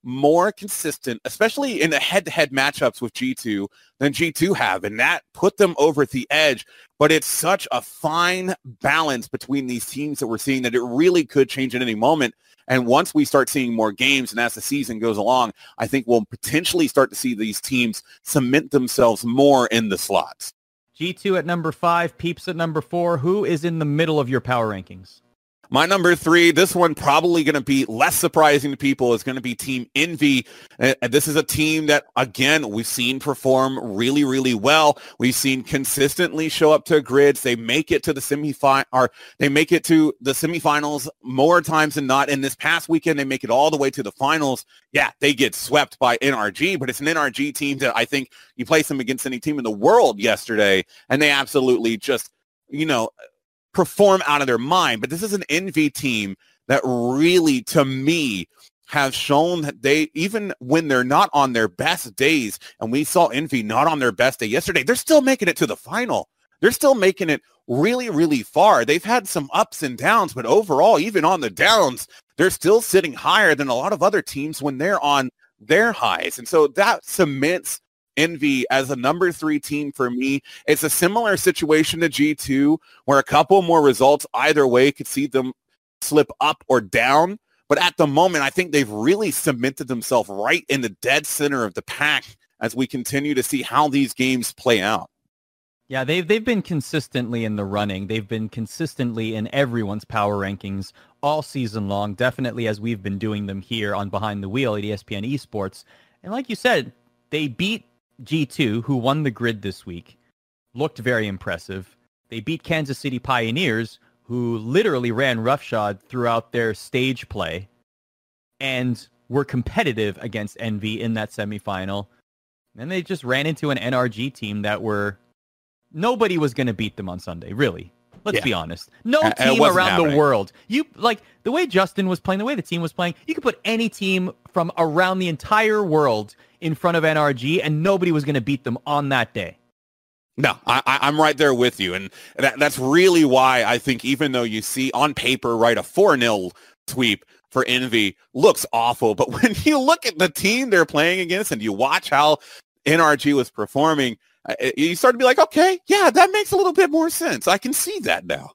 more consistent, especially in the head-to-head matchups with G two than G two have, and that put them over at the edge. But it's such a fine balance between these teams that we're seeing that it really could change at any moment. And once we start seeing more games and as the season goes along, I think we'll potentially start to see these teams cement themselves more in the slots. G two at number five, Peeps at number four. Who is in the middle of your power rankings? My number three, this one probably going to be less surprising to people, is going to be Team Envy. And this is a team that, again, we've seen perform really, really well. We've seen consistently show up to grids. They make it to the semifinal, or they make it to the semifinals more times than not. And this past weekend, they make it all the way to the finals. Yeah, they get swept by N R G, but it's an N R G team that I think you place them against any team in the world yesterday, and they absolutely just, you know, perform out of their mind. But this is an Envy team that really, to me, have shown that they, even when they're not on their best days, and we saw Envy not on their best day yesterday, they're still making it to the final. They're still making it really, really far. They've had some ups and downs, but overall, even on the downs, they're still sitting higher than a lot of other teams when they're on their highs. And so that cements Envy as a number three team for me. It's a similar situation to G two, where a couple more results either way could see them slip up or down. But at the moment, I think they've really cemented themselves right in the dead center of the pack as we continue to see how these games play out. Yeah, they've, they've been consistently in the running. They've been consistently in everyone's power rankings all season long, definitely as we've been doing them here on Behind the Wheel at E S P N Esports. And like you said, they beat G two, who won the grid this week, looked very impressive. They beat Kansas City Pioneers, who literally ran roughshod throughout their stage play and were competitive against Envy in that semifinal. And they just ran into an N R G team that were, nobody was going to beat them on Sunday, really. Let's yeah. be honest. No uh, team around happening. the world. You like the way Justin was playing, the way the team was playing, you could put any team from around the entire world in front of N R G, and nobody was going to beat them on that day. No, I, I'm right there with you. And that, that's really why I think even though you see on paper, right, a four nil sweep for Envy looks awful. But when you look at the team they're playing against and you watch how N R G was performing, uh, you start to be like, okay, yeah, that makes a little bit more sense. I can see that now.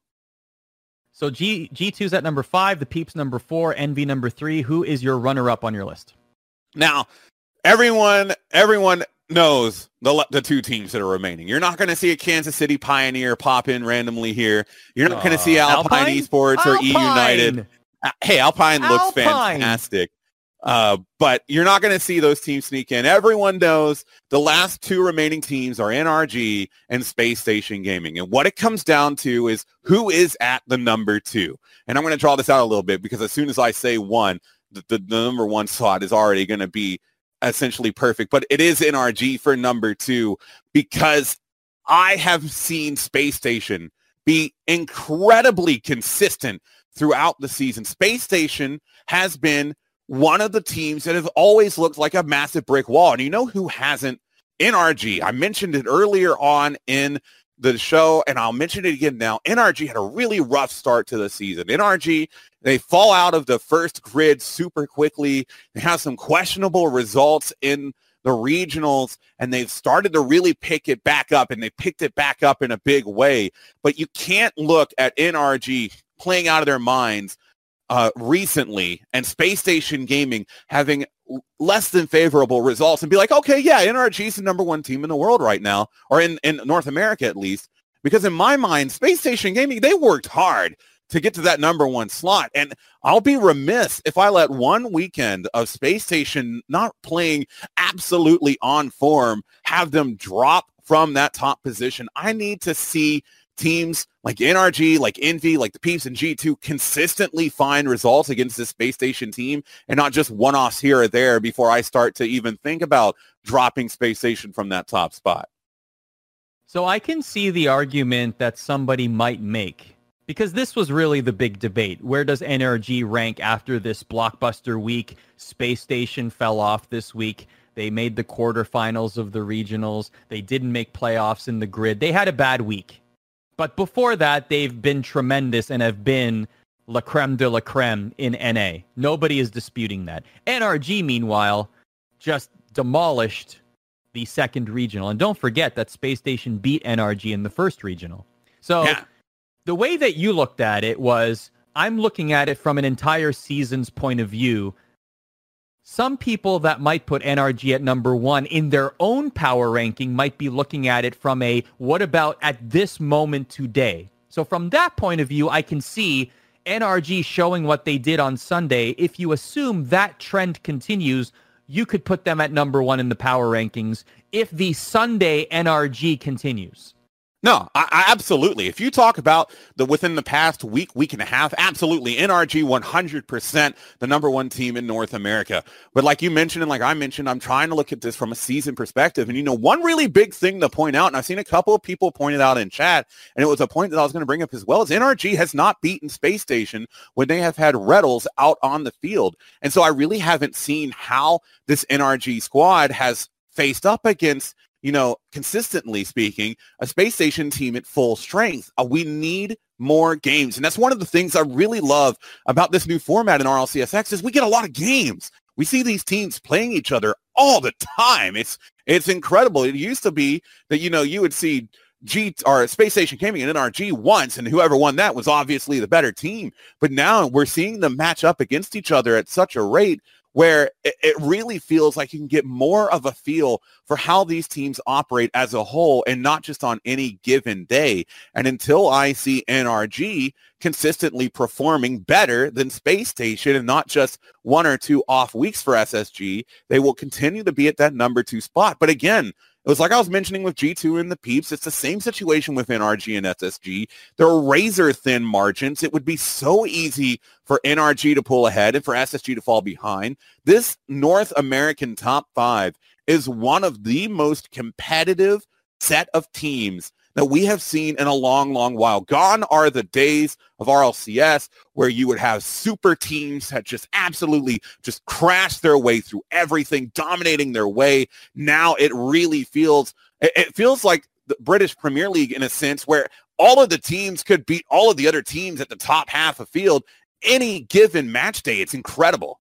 So G, G2's at number five, the Peeps number four, Envy number three. Who is your runner-up on your list? Now, everyone, everyone knows the the two teams that are remaining. You're not going to see a Kansas City Pioneer pop in randomly here. You're not uh, going to see Alpine, Alpine Esports or Alpine. E United. Uh, hey, Alpine, Alpine looks fantastic. Uh, but you're not going to see those teams sneak in. Everyone knows the last two remaining teams are N R G and Space Station Gaming. And what it comes down to is who is at the number two. And I'm going to draw this out a little bit because as soon as I say one, the, the, the number one slot is already going to be essentially perfect. But it is N R G for number two because I have seen Space Station be incredibly consistent throughout the season. Space Station has been one of the teams that have always looked like a massive brick wall. And you know who hasn't? N R G. I mentioned it earlier on in the show, and I'll mention it again now. N R G had a really rough start to the season. N R G, they fall out of the first grid super quickly. They have some questionable results in the regionals, and they've started to really pick it back up, and they picked it back up in a big way. But you can't look at N R G playing out of their minds Uh, recently and Space Station Gaming having less than favorable results and be like, okay, yeah, N R G is the number one team in the world right now, or in, in North America at least, because in my mind, Space Station Gaming, they worked hard to get to that number one slot. And I'll be remiss if I let one weekend of Space Station not playing absolutely on form have them drop from that top position. I need to see teams like N R G, like Envy, like the Peeps and G two consistently find results against this Space Station team and not just one-offs here or there before I start to even think about dropping Space Station from that top spot. So I can see the argument that somebody might make, because this was really the big debate. Where does N R G rank after this blockbuster week? Space Station fell off this week. They made the quarterfinals of the regionals. They didn't make playoffs in the grid. They had a bad week. But before that, they've been tremendous and have been la creme de la creme in N A. Nobody is disputing that. N R G, meanwhile, just demolished the second regional. And don't forget that Space Station beat N R G in the first regional. So yeah. The way that you looked at it was, I'm looking at it from an entire season's point of view. Some people that might put N R G at number one in their own power ranking might be looking at it from a, what about at this moment today? So from that point of view, I can see N R G showing what they did on Sunday. If you assume that trend continues, you could put them at number one in the power rankings if the Sunday N R G continues. No, I, I absolutely. If you talk about the within the past week, week and a half, absolutely. N R G one hundred percent the number one team in North America. But like you mentioned, and like I mentioned, I'm trying to look at this from a season perspective. And, you know, one really big thing to point out, and I've seen a couple of people point it out in chat, and it was a point that I was going to bring up as well, is N R G has not beaten Space Station when they have had Rebels out on the field. And so I really haven't seen how this N R G squad has faced up against, you know, consistently speaking, a Space Station team at full strength. Uh, we need more games. And that's one of the things I really love about this new format in R L C S X is we get a lot of games. We see these teams playing each other all the time. It's it's incredible. It used to be that, you know, you would see G or Space Station Gaming and N R G once, and whoever won that was obviously the better team. But now we're seeing them match up against each other at such a rate where it really feels like you can get more of a feel for how these teams operate as a whole and not just on any given day. And until I see N R G consistently performing better than Space Station and not just one or two off weeks for S S G, they will continue to be at that number two spot. But again, it was like I was mentioning with G two and the Peeps. It's the same situation with N R G and S S G. There are razor-thin margins. It would be so easy for N R G to pull ahead and for S S G to fall behind. This North American top five is one of the most competitive set of teams that we have seen in a long, long while. Gone are the days of R L C S where you would have super teams that just absolutely just crash their way through everything, dominating their way. Now it really feels, it feels like the British Premier League in a sense where all of the teams could beat all of the other teams at the top half of field any given match day. It's incredible.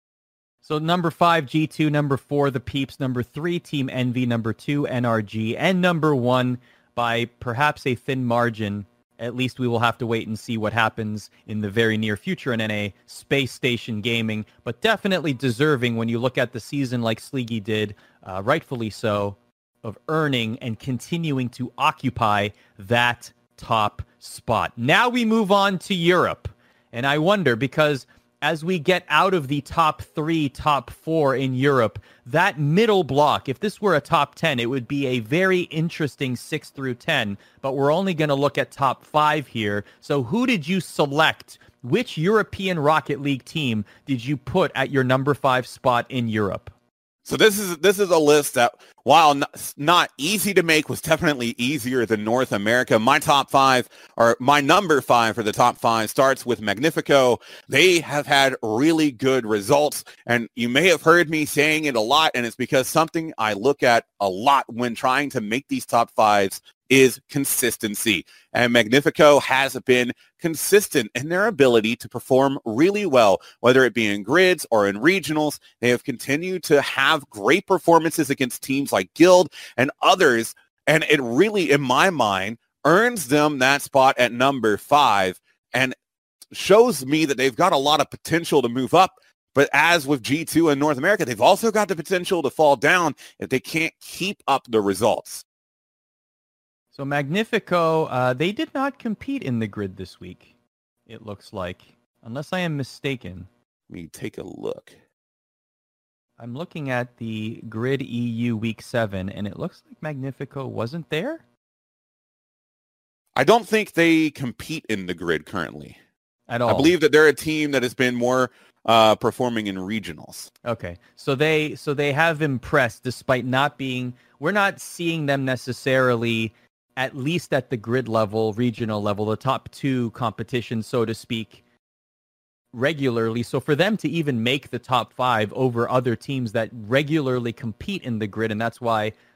So number five, G two, number four, the Peeps, number three, Team Envy, number two, N R G, and number one, by perhaps a thin margin, at least we will have to wait and see what happens in the very near future in N A, Space Station Gaming, but definitely deserving when you look at the season like Sleegy did, uh, rightfully so, of earning and continuing to occupy that top spot. Now we move on to Europe, and I wonder, because as we get out of the top three, top four in Europe, that middle block, if this were a top ten, it would be a very interesting six through ten, but we're only going to look at top five here. So who did you select? Which European Rocket League team did you put at your number five spot in Europe? So this is this is a list that, while not, not easy to make, was definitely easier than North America. My top five, or my number five for the top five, starts with Magnifico. They have had really good results, and you may have heard me saying it a lot, and it's because something I look at a lot when trying to make these top fives is consistency. And Magnifico has been consistent in their ability to perform really well, whether it be in grids or in regionals. They have continued to have great performances against teams like Guild and others. And it really, in my mind, earns them that spot at number five and shows me that they've got a lot of potential to move up. But as with G two in North America, they've also got the potential to fall down if they can't keep up the results. So Magnifico, uh, they did not compete in the grid this week, it looks like, unless I am mistaken. Let me take a look. I'm looking at the Grid E U Week seven, and it looks like Magnifico wasn't there? I don't think they compete in the grid currently. At all? I believe that they're a team that has been more uh, performing in regionals. Okay, so they so they have impressed despite not being... We're not seeing them necessarily... at least at the grid level, regional level, the top two competitions, so to speak, regularly. So for them to even make the top five over other teams that regularly compete in the grid, and that's why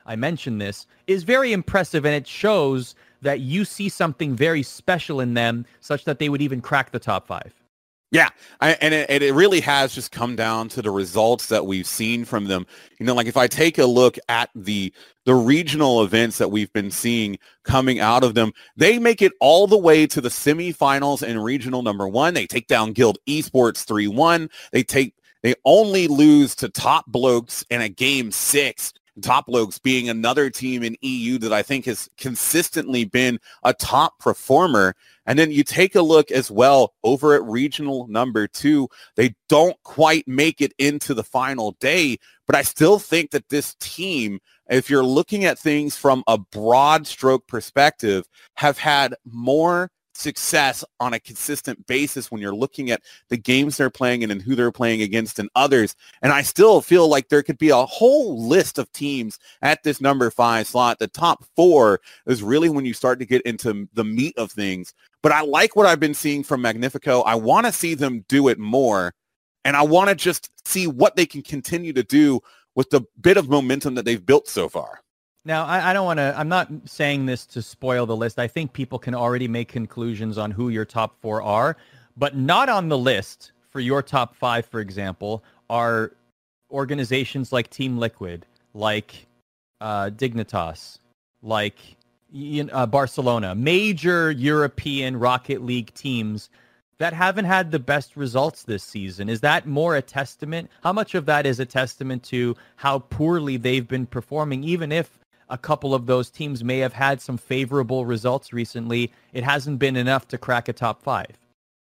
I mentioned this, is very impressive, and it shows that you see something very special in them such that they would even crack the top five. Yeah, I, and it, it really has just come down to the results that we've seen from them. You know, like if I take a look at the the regional events that we've been seeing coming out of them, they make it all the way to the semifinals in regional number one. They take down Guild Esports three one. They take they only lose to Top Blokes in a game six. Top Blokes being another team in E U that I think has consistently been a top performer. And then you take a look as well over at regional number two. They don't quite make it into the final day, but I still think that this team, if you're looking at things from a broad stroke perspective, have had more success on a consistent basis when you're looking at the games they're playing in and who they're playing against and others. And I still feel like there could be a whole list of teams at this number five slot. The top four is really when you start to get into the meat of things. But I like what I've been seeing from Magnifico. I want to see them do it more. And I want to just see what they can continue to do with the bit of momentum that they've built so far. Now, I, I don't want to, I'm not saying this to spoil the list. I think people can already make conclusions on who your top four are, but not on the list for your top five, for example, are organizations like Team Liquid, like uh, Dignitas, like uh, Barcelona, major European Rocket League teams that haven't had the best results this season. Is that more a testament? How much of that is a testament to how poorly they've been performing, even if a couple of those teams may have had some favorable results recently? It hasn't been enough to crack a top five.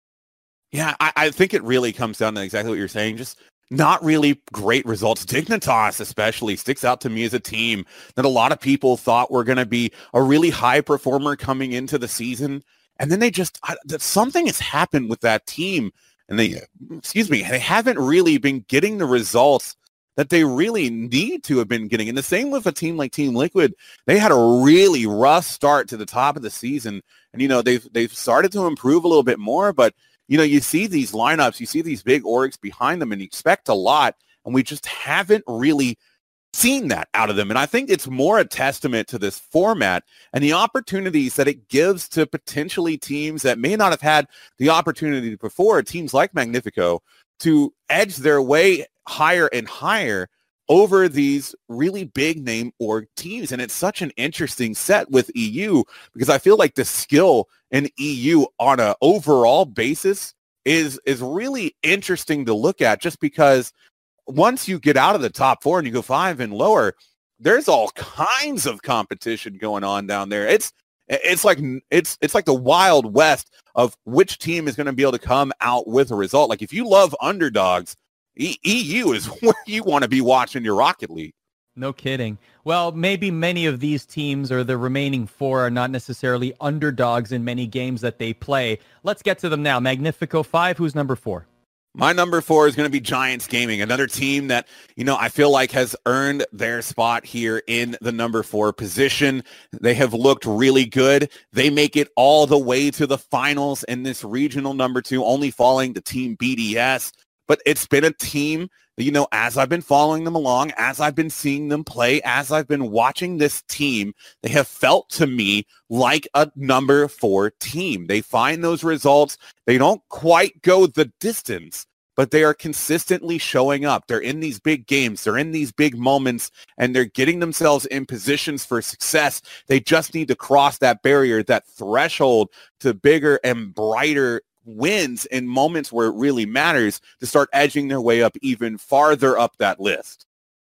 Yeah, I, I think it really comes down to exactly what you're saying. Just not really great results. Dignitas especially sticks out to me as a team that a lot of people thought were going to be a really high performer coming into the season. And then they just, I, something has happened with that team. And they, excuse me, they haven't really been getting the results that they really need to have been getting. And the same with a team like Team Liquid. They had a really rough start to the top of the season. And, you know, they've they've started to improve a little bit more. But, you know, you see these lineups, you see these big orgs behind them, and you expect a lot. And we just haven't really seen that out of them. And I think it's more a testament to this format and the opportunities that it gives to potentially teams that may not have had the opportunity before, teams like Magnifico, to edge their way higher and higher over these really big name org teams. And it's such an interesting set with E U because I feel like the skill in E U on an overall basis is is really interesting to look at, just because once you get out of the top four and you go five and lower, there's all kinds of competition going on down there. It's it's like it's it's like the Wild West of which team is going to be able to come out with a result. Like if you love underdogs, E- EU is where you want to be watching your Rocket League. No kidding. Well, maybe many of these teams, or the remaining four, are not necessarily underdogs in many games that they play. Let's get to them now. Magnifico five, who's number four? My number four is going to be Giants Gaming, another team that, you know, I feel like has earned their spot here in the number four position. They have looked really good. They make it all the way to the finals in this regional number two, only falling to Team B D S. But it's been a team that, you know, as I've been following them along, as I've been seeing them play, as I've been watching this team, they have felt to me like a number four team. They find those results. They don't quite go the distance, but they are consistently showing up. They're in these big games. They're in these big moments, and they're getting themselves in positions for success. They just need to cross that barrier, that threshold to bigger and brighter wins in moments where it really matters, to start edging their way up even farther up that list.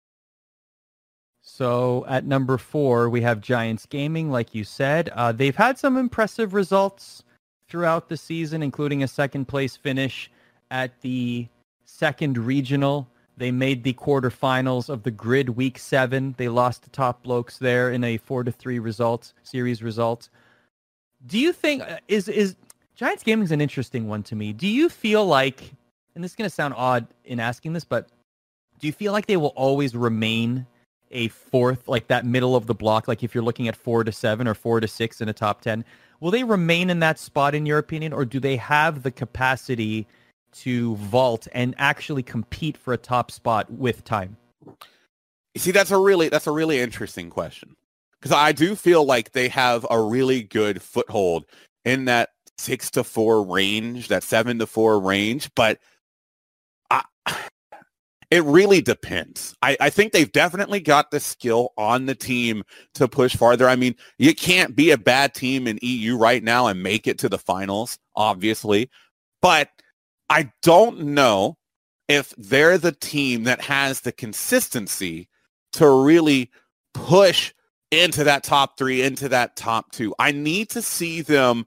So at number four, we have Giants Gaming, like you said. Uh, they've had some impressive results throughout the season, including a second place finish at the second regional. They made the quarterfinals of the Grid Week seven. They lost to Top Blokes there in a four to three results, series result. Do you think, is is Giants Gaming is an interesting one to me. Do you feel like, and this is going to sound odd in asking this, but do you feel like they will always remain a fourth, like that middle of the block? Like if you're looking at four to seven or four to six in a top ten, will they remain in that spot in your opinion? Or do they have the capacity to vault and actually compete for a top spot with time? See, that's a really that's a really interesting question, because I do feel like they have a really good foothold in that six to four range, that seven to four range, but I, it really depends. I, I think they've definitely got the skill on the team to push farther. I mean, you can't be a bad team in E U right now and make it to the finals, obviously, but I don't know if they're the team that has the consistency to really push into that top three, into that top two. I need to see them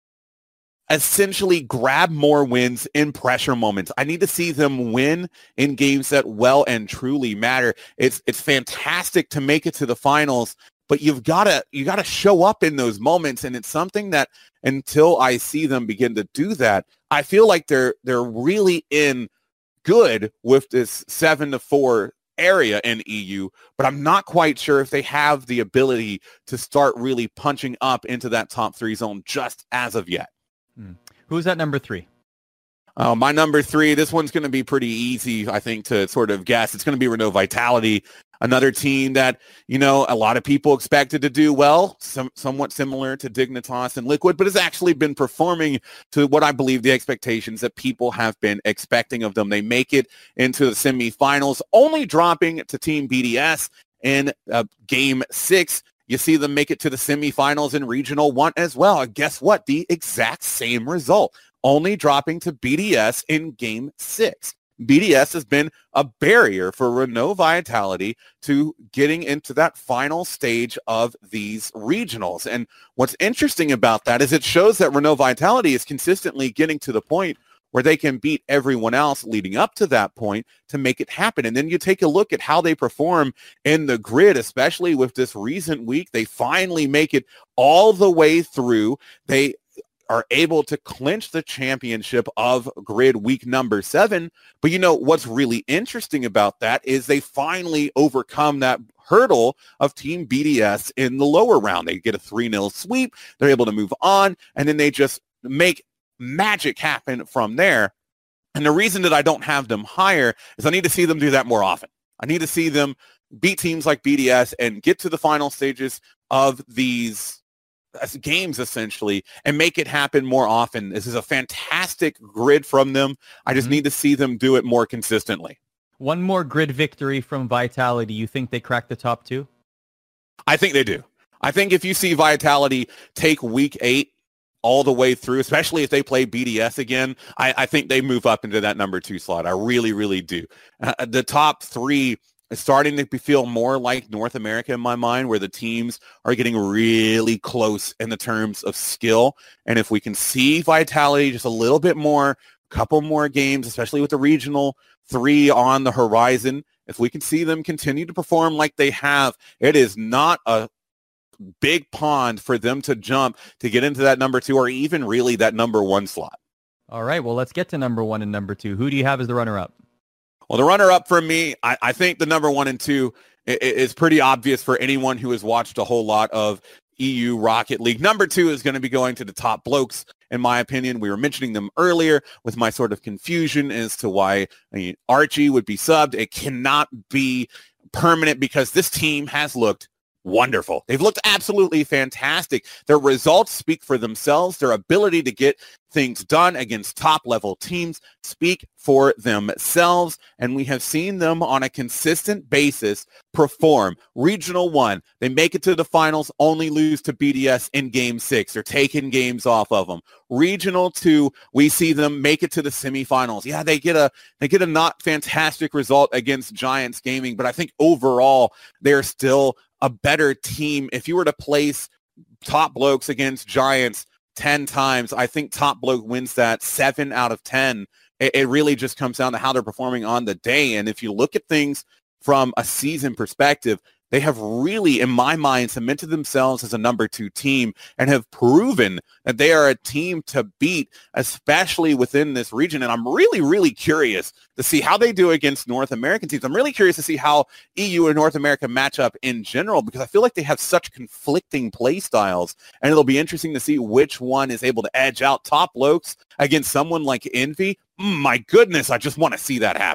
essentially grab more wins in pressure moments. I need to see them win in games that well and truly matter. It's it's fantastic to make it to the finals, but you've got to you got to show up in those moments, and it's something that until I see them begin to do that, I feel like they're they're really in good with this seven to four area in E U, but I'm not quite sure if they have the ability to start really punching up into that top three zone just as of yet. Hmm. Who's at number three? Uh, my number three, this one's going to be pretty easy, I think, to sort of guess. It's going to be Renault Vitality, another team that, you know, a lot of people expected to do well, some, somewhat similar to Dignitas and Liquid, but has actually been performing to what I believe the expectations that people have been expecting of them. They make it into the semifinals, only dropping to Team B D S in uh, game six. You see them make it to the semifinals in Regional One as well. And guess what? The exact same result, only dropping to B D S in game six. B D S has been a barrier for Renault Vitality to getting into that final stage of these regionals. And what's interesting about that is it shows that Renault Vitality is consistently getting to the point where they can beat everyone else leading up to that point to make it happen. And then you take a look at how they perform in the grid, especially with this recent week. They finally make it all the way through. They are able to clinch the championship of grid week number seven. But you know, what's really interesting about that is they finally overcome that hurdle of Team B D S in the lower round. They get a three nil sweep. They're able to move on, and then they just make magic happen from there. And the reason that I don't have them higher is I need to see them do that more often. I need to see them beat teams like B D S and get to the final stages of these games, essentially, and make it happen more often. This is a fantastic grid from them. I just mm-hmm. need to see them do it more consistently. One more grid victory from Vitality. You think they crack the top two? I think they do. I think if you see Vitality take week eight all the way through, especially if they play B D S again, I, I think they move up into that number two slot. I really, really do. Uh, the top three is starting to feel more like North America in my mind, where the teams are getting really close in the terms of skill. And if we can see Vitality just a little bit more, couple more games, especially with the regional three on the horizon, if we can see them continue to perform like they have, it is not a big pond for them to jump to get into that number two or even really that number one slot. All right, well, let's get to number one and number two. Who do you have as the runner-up? Well, the runner-up for me, I, I think the number one and two is, is pretty obvious for anyone who has watched a whole lot of E U Rocket League. Number two is going to be going to the Top Blokes, in my opinion. We were mentioning them earlier with my sort of confusion as to why I mean, Archie would be subbed. It cannot be permanent because this team has looked wonderful. They've looked absolutely fantastic. Their results speak for themselves. Their ability to get things done against top-level teams speak for themselves, and we have seen them on a consistent basis perform. Regional one, they make it to the finals, only lose to B D S in game six. They're taking games off of them. Regional two, we see them make it to the semifinals. Yeah, they get a they get a not fantastic result against Giants Gaming, but I think overall they're still a better team. If you were to place Top Blokes against Giants ten times, I think Top Bloke wins that seven out of ten. It, it really just comes down to how they're performing on the day. And if you look at things from a season perspective, they have really, in my mind, cemented themselves as a number two team and have proven that they are a team to beat, especially within this region. And I'm really, really curious to see how they do against North American teams. I'm really curious to see how E U and North America match up in general, because I feel like they have such conflicting play styles, and it'll be interesting to see which one is able to edge out Top Blokes against someone like Envy. Mm, my goodness, I just want to see that happen.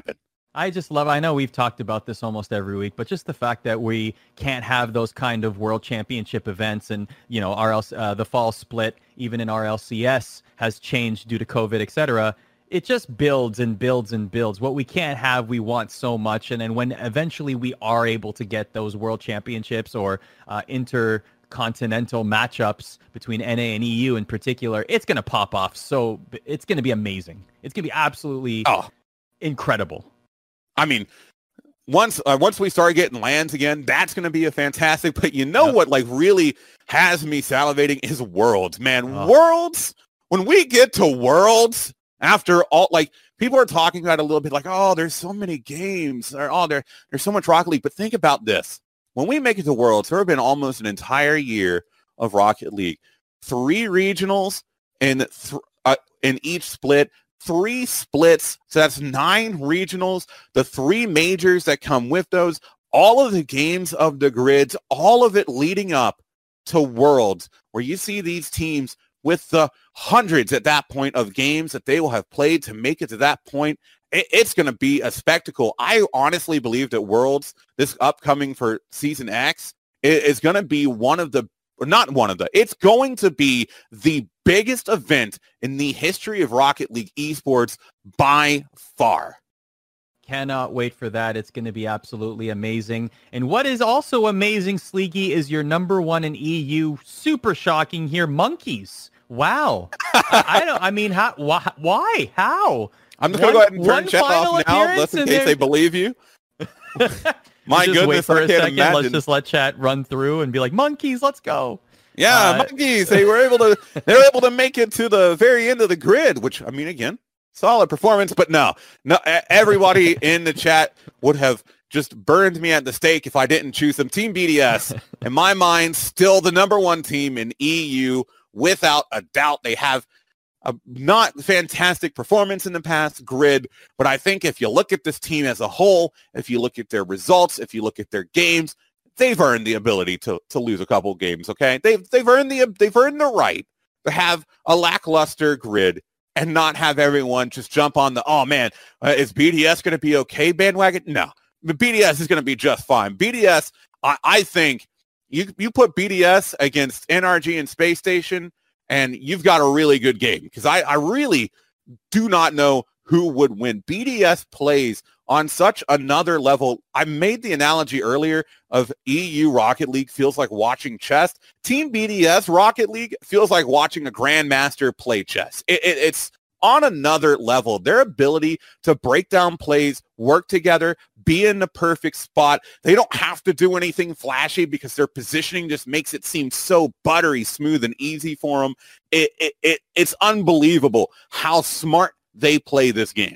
I just love, I know we've talked about this almost every week, but just the fact that we can't have those kind of world championship events and, you know, R L, uh, the fall split, even in R L C S has changed due to COVID, et cetera. It just builds and builds and builds. What we can't have, we want so much. And then when eventually we are able to get those world championships or uh, intercontinental matchups between N A and E U in particular, it's going to pop off. So it's going to be amazing. It's going to be absolutely oh. incredible. I mean, once uh, once we start getting lands again, that's going to be a fantastic. But you know yep. what, like, really has me salivating is Worlds, man. Oh. Worlds, when we get to Worlds, after all, like, people are talking about it a little bit like, oh, there's so many games. Or, oh, there, there's so much Rocket League. But think about this. When we make it to Worlds, there have been almost an entire year of Rocket League. Three regionals in, th- uh, in each split. Three splits, so that's nine regionals, the three majors that come with those, all of the games of the grids, all of it leading up to Worlds, where you see these teams with the hundreds at that point of games that they will have played to make it to that point. It, it's going to be a spectacle. I honestly believe that Worlds, this upcoming for Season X, is going to be one of the Or not one of the, it's going to be the biggest event in the history of Rocket League esports by far. Cannot wait for that. It's going to be absolutely amazing. And what is also amazing, Sleeky, is your number one in E U. Super shocking here, Monkeys. Wow. I, I don't. I mean, how? Why? Why? How? I'm just going to go ahead and turn chat off now, just in case they believe you. My just goodness, wait for I a can't second. imagine. Let's just let chat run through and be like, Monkeys, let's go. Yeah, uh, Monkeys. They were able to. They're able to make it to the very end of the grid, which, I mean, again, solid performance. But no, no. Everybody in the chat would have just burned me at the stake if I didn't choose them. Team B D S, in my mind, still the number one team in E U without a doubt. They have a not fantastic performance in the past grid, but I think if you look at this team as a whole, if you look at their results, if you look at their games, they've earned the ability to to lose a couple games. Okay, they've they've earned the they've earned the right to have a lackluster grid and not have everyone just jump on the, oh man, uh, is B D S going to be okay bandwagon? No, but B D S is going to be just fine. B D S, I, I think you you put B D S against N R G and Space Station, and you've got a really good game, because I, I really do not know who would win. B D S plays on such another level. I made the analogy earlier of E U Rocket League feels like watching chess. Team B D S Rocket League feels like watching a grandmaster play chess. It, it, it's on another level. Their ability to break down plays, work together, be in the perfect spot. They don't have to do anything flashy because their positioning just makes it seem so buttery smooth and easy for them. It, it, it, it's unbelievable how smart they play this game.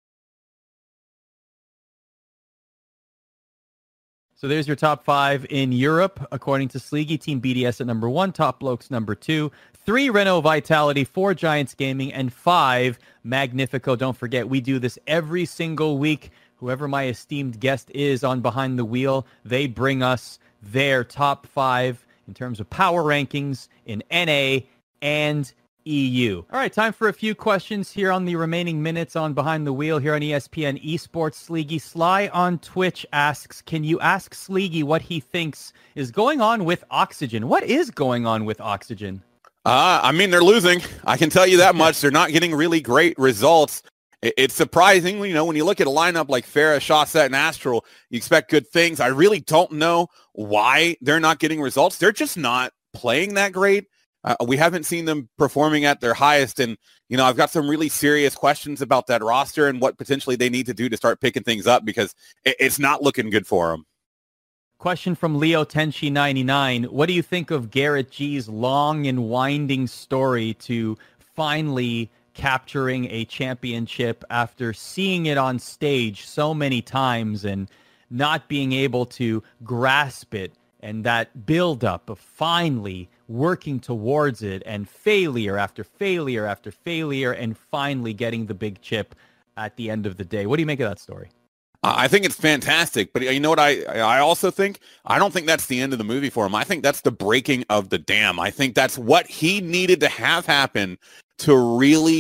So there's your top five in Europe, according to Sleegy. Team B D S at number one, Top Blokes number two, three Renault Vitality, four Giants Gaming, and five Magnifico. Don't forget, we do this every single week. Whoever my esteemed guest is on Behind the Wheel, they bring us their top five in terms of power rankings in N A and E U. All right, time for a few questions here on the remaining minutes on Behind the Wheel here on E S P N Esports. Sleegy Sly on Twitch asks, can you ask Sleegy what he thinks is going on with Oxygen? What is going on with Oxygen? Uh, I mean, they're losing. I can tell you that much. They're not getting really great results. It's surprising, you know, when you look at a lineup like Pharah, Shawset, and Astral, you expect good things. I really don't know why they're not getting results. They're just not playing that great. Uh, we haven't seen them performing at their highest. And, you know, I've got some really serious questions about that roster and what potentially they need to do to start picking things up, because it, it's not looking good for them. Question from Leo Tenchi ninety-nine. What do you think of Garrett G's long and winding story to finally capturing a championship after seeing it on stage so many times and not being able to grasp it, and that buildup of finally working towards it and failure after failure after failure and finally getting the big chip at the end of the day? What do you make of that story? I think it's fantastic, but you know what I I also think? I don't think that's the end of the movie for him. I think that's the breaking of the dam. I think that's what he needed to have happen to really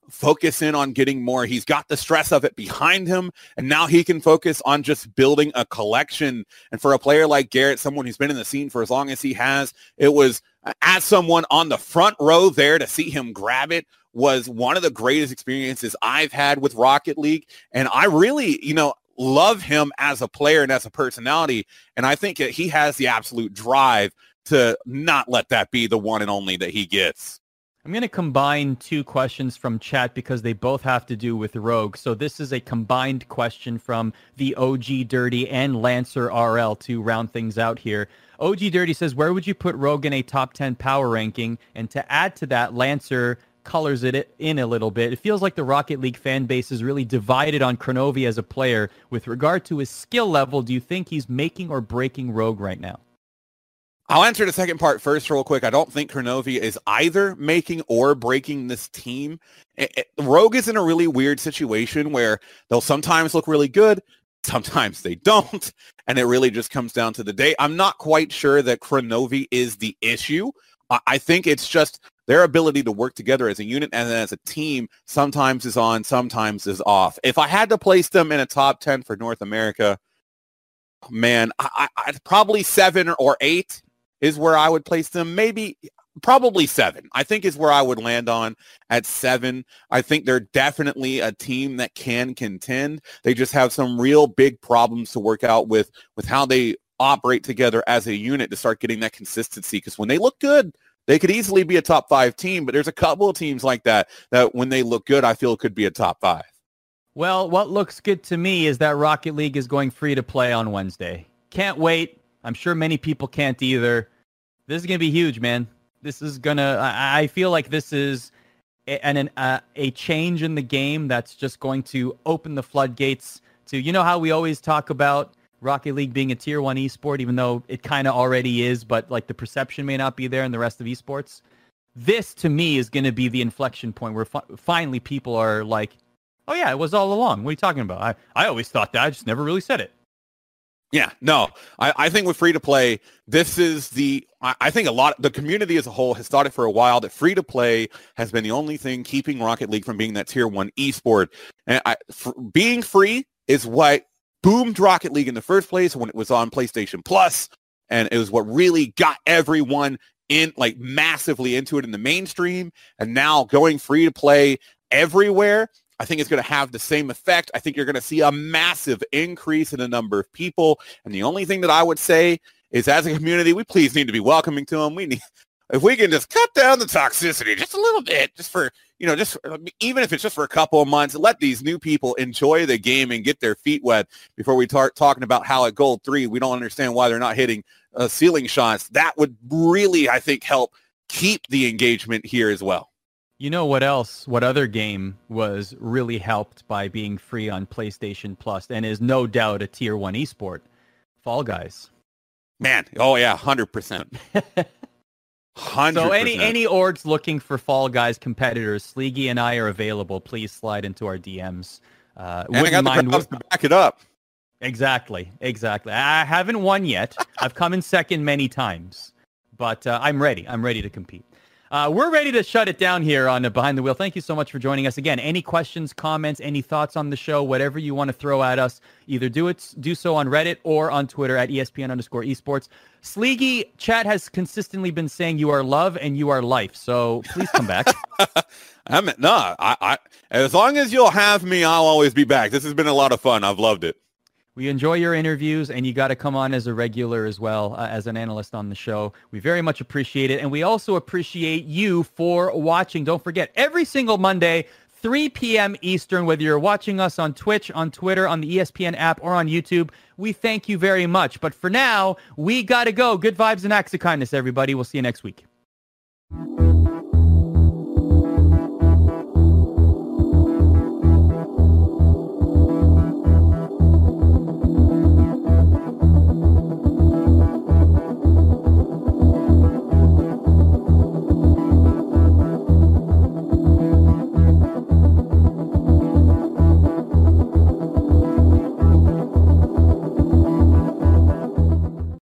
focus in on getting more. He's got the stress of it behind him, and now he can focus on just building a collection. And for a player like Garrett, someone who's been in the scene for as long as he has, it was, as someone on the front row there, to see him grab it was one of the greatest experiences I've had with Rocket League. And I really, you know, love him as a player and as a personality. And I think that he has the absolute drive to not let that be the one and only that he gets. I'm going to combine two questions from chat because they both have to do with Rogue. So this is a combined question from the O G Dirty and Lancer R L to round things out here. O G Dirty says, where would you put Rogue in a top ten power ranking? And to add to that, Lancer colors it in a little bit. It feels like the Rocket League fan base is really divided on Cronovi as a player. With regard to his skill level, do you think he's making or breaking Rogue right now? I'll answer the second part first real quick. I don't think Cronovi is either making or breaking this team. It, it, Rogue is in a really weird situation where they'll sometimes look really good, sometimes they don't, and it really just comes down to the day. I'm not quite sure that Cronovi is the issue. I, I think it's just their ability to work together as a unit and as a team sometimes is on, sometimes is off. If I had to place them in a top ten for North America, man, I, I, I'd probably seven or eight is where I would place them. Maybe, probably seven, I think is where I would land on at seven. I think they're definitely a team that can contend. They just have some real big problems to work out with, with how they operate together as a unit to start getting that consistency. Because when they look good, they could easily be a top five team, but there's a couple of teams like that, that when they look good, I feel could be a top five. Well, what looks good to me is that Rocket League is going free to play on Wednesday. Can't wait. I'm sure many people can't either. This is going to be huge, man. This is going to, I feel like this is an, an, uh, a change in the game that's just going to open the floodgates to, you know how we always talk about Rocket League being a tier one esport, even though it kind of already is, but like the perception may not be there in the rest of esports. This to me is going to be the inflection point where fi- finally people are like, oh yeah, it was all along. What are you talking about? I, I always thought that. I just never really said it. Yeah, no, I, I think with free-to-play, this is the, I, I think a lot, the community as a whole has thought it for a while that free-to-play has been the only thing keeping Rocket League from being that tier one esport. And I, f- being free is what boomed Rocket League in the first place when it was on PlayStation Plus, and it was what really got everyone in, like, massively into it in the mainstream. And now going free-to-play everywhere, I think it's going to have the same effect. I think you're going to see a massive increase in the number of people. And the only thing that I would say is, as a community, we please need to be welcoming to them. We need, if we can just cut down the toxicity just a little bit, just for, you know, just even if it's just for a couple of months, let these new people enjoy the game and get their feet wet before we start talking about how at Gold three, we don't understand why they're not hitting uh, ceiling shots. That would really, I think, help keep the engagement here as well. You know what else, what other game was really helped by being free on PlayStation Plus and is no doubt a tier one esport? Fall Guys. Man, oh yeah, one hundred percent. one hundred percent. So any any orgs looking for Fall Guys competitors, Sleegy and I are available. Please slide into our D Ms. Uh, and I got the crowds to back it up. Exactly, exactly. I haven't won yet. I've come in second many times, but uh, I'm ready. I'm ready to compete. Uh, we're ready to shut it down here on Behind the Wheel. Thank you so much for joining us. Again, any questions, comments, any thoughts on the show, whatever you want to throw at us, either do it, do so on Reddit or on Twitter at ESPN underscore esports. Sleegy, chat has consistently been saying you are love and you are life, so please come back. I mean, no, I, I, as long as you'll have me, I'll always be back. This has been a lot of fun. I've loved it. We enjoy your interviews, and you got to come on as a regular as well, uh, as an analyst on the show. We very much appreciate it, and we also appreciate you for watching. Don't forget, every single Monday, three p.m. Eastern, whether you're watching us on Twitch, on Twitter, on the E S P N app, or on YouTube, we thank you very much. But for now, we got to go. Good vibes and acts of kindness, everybody. We'll see you next week.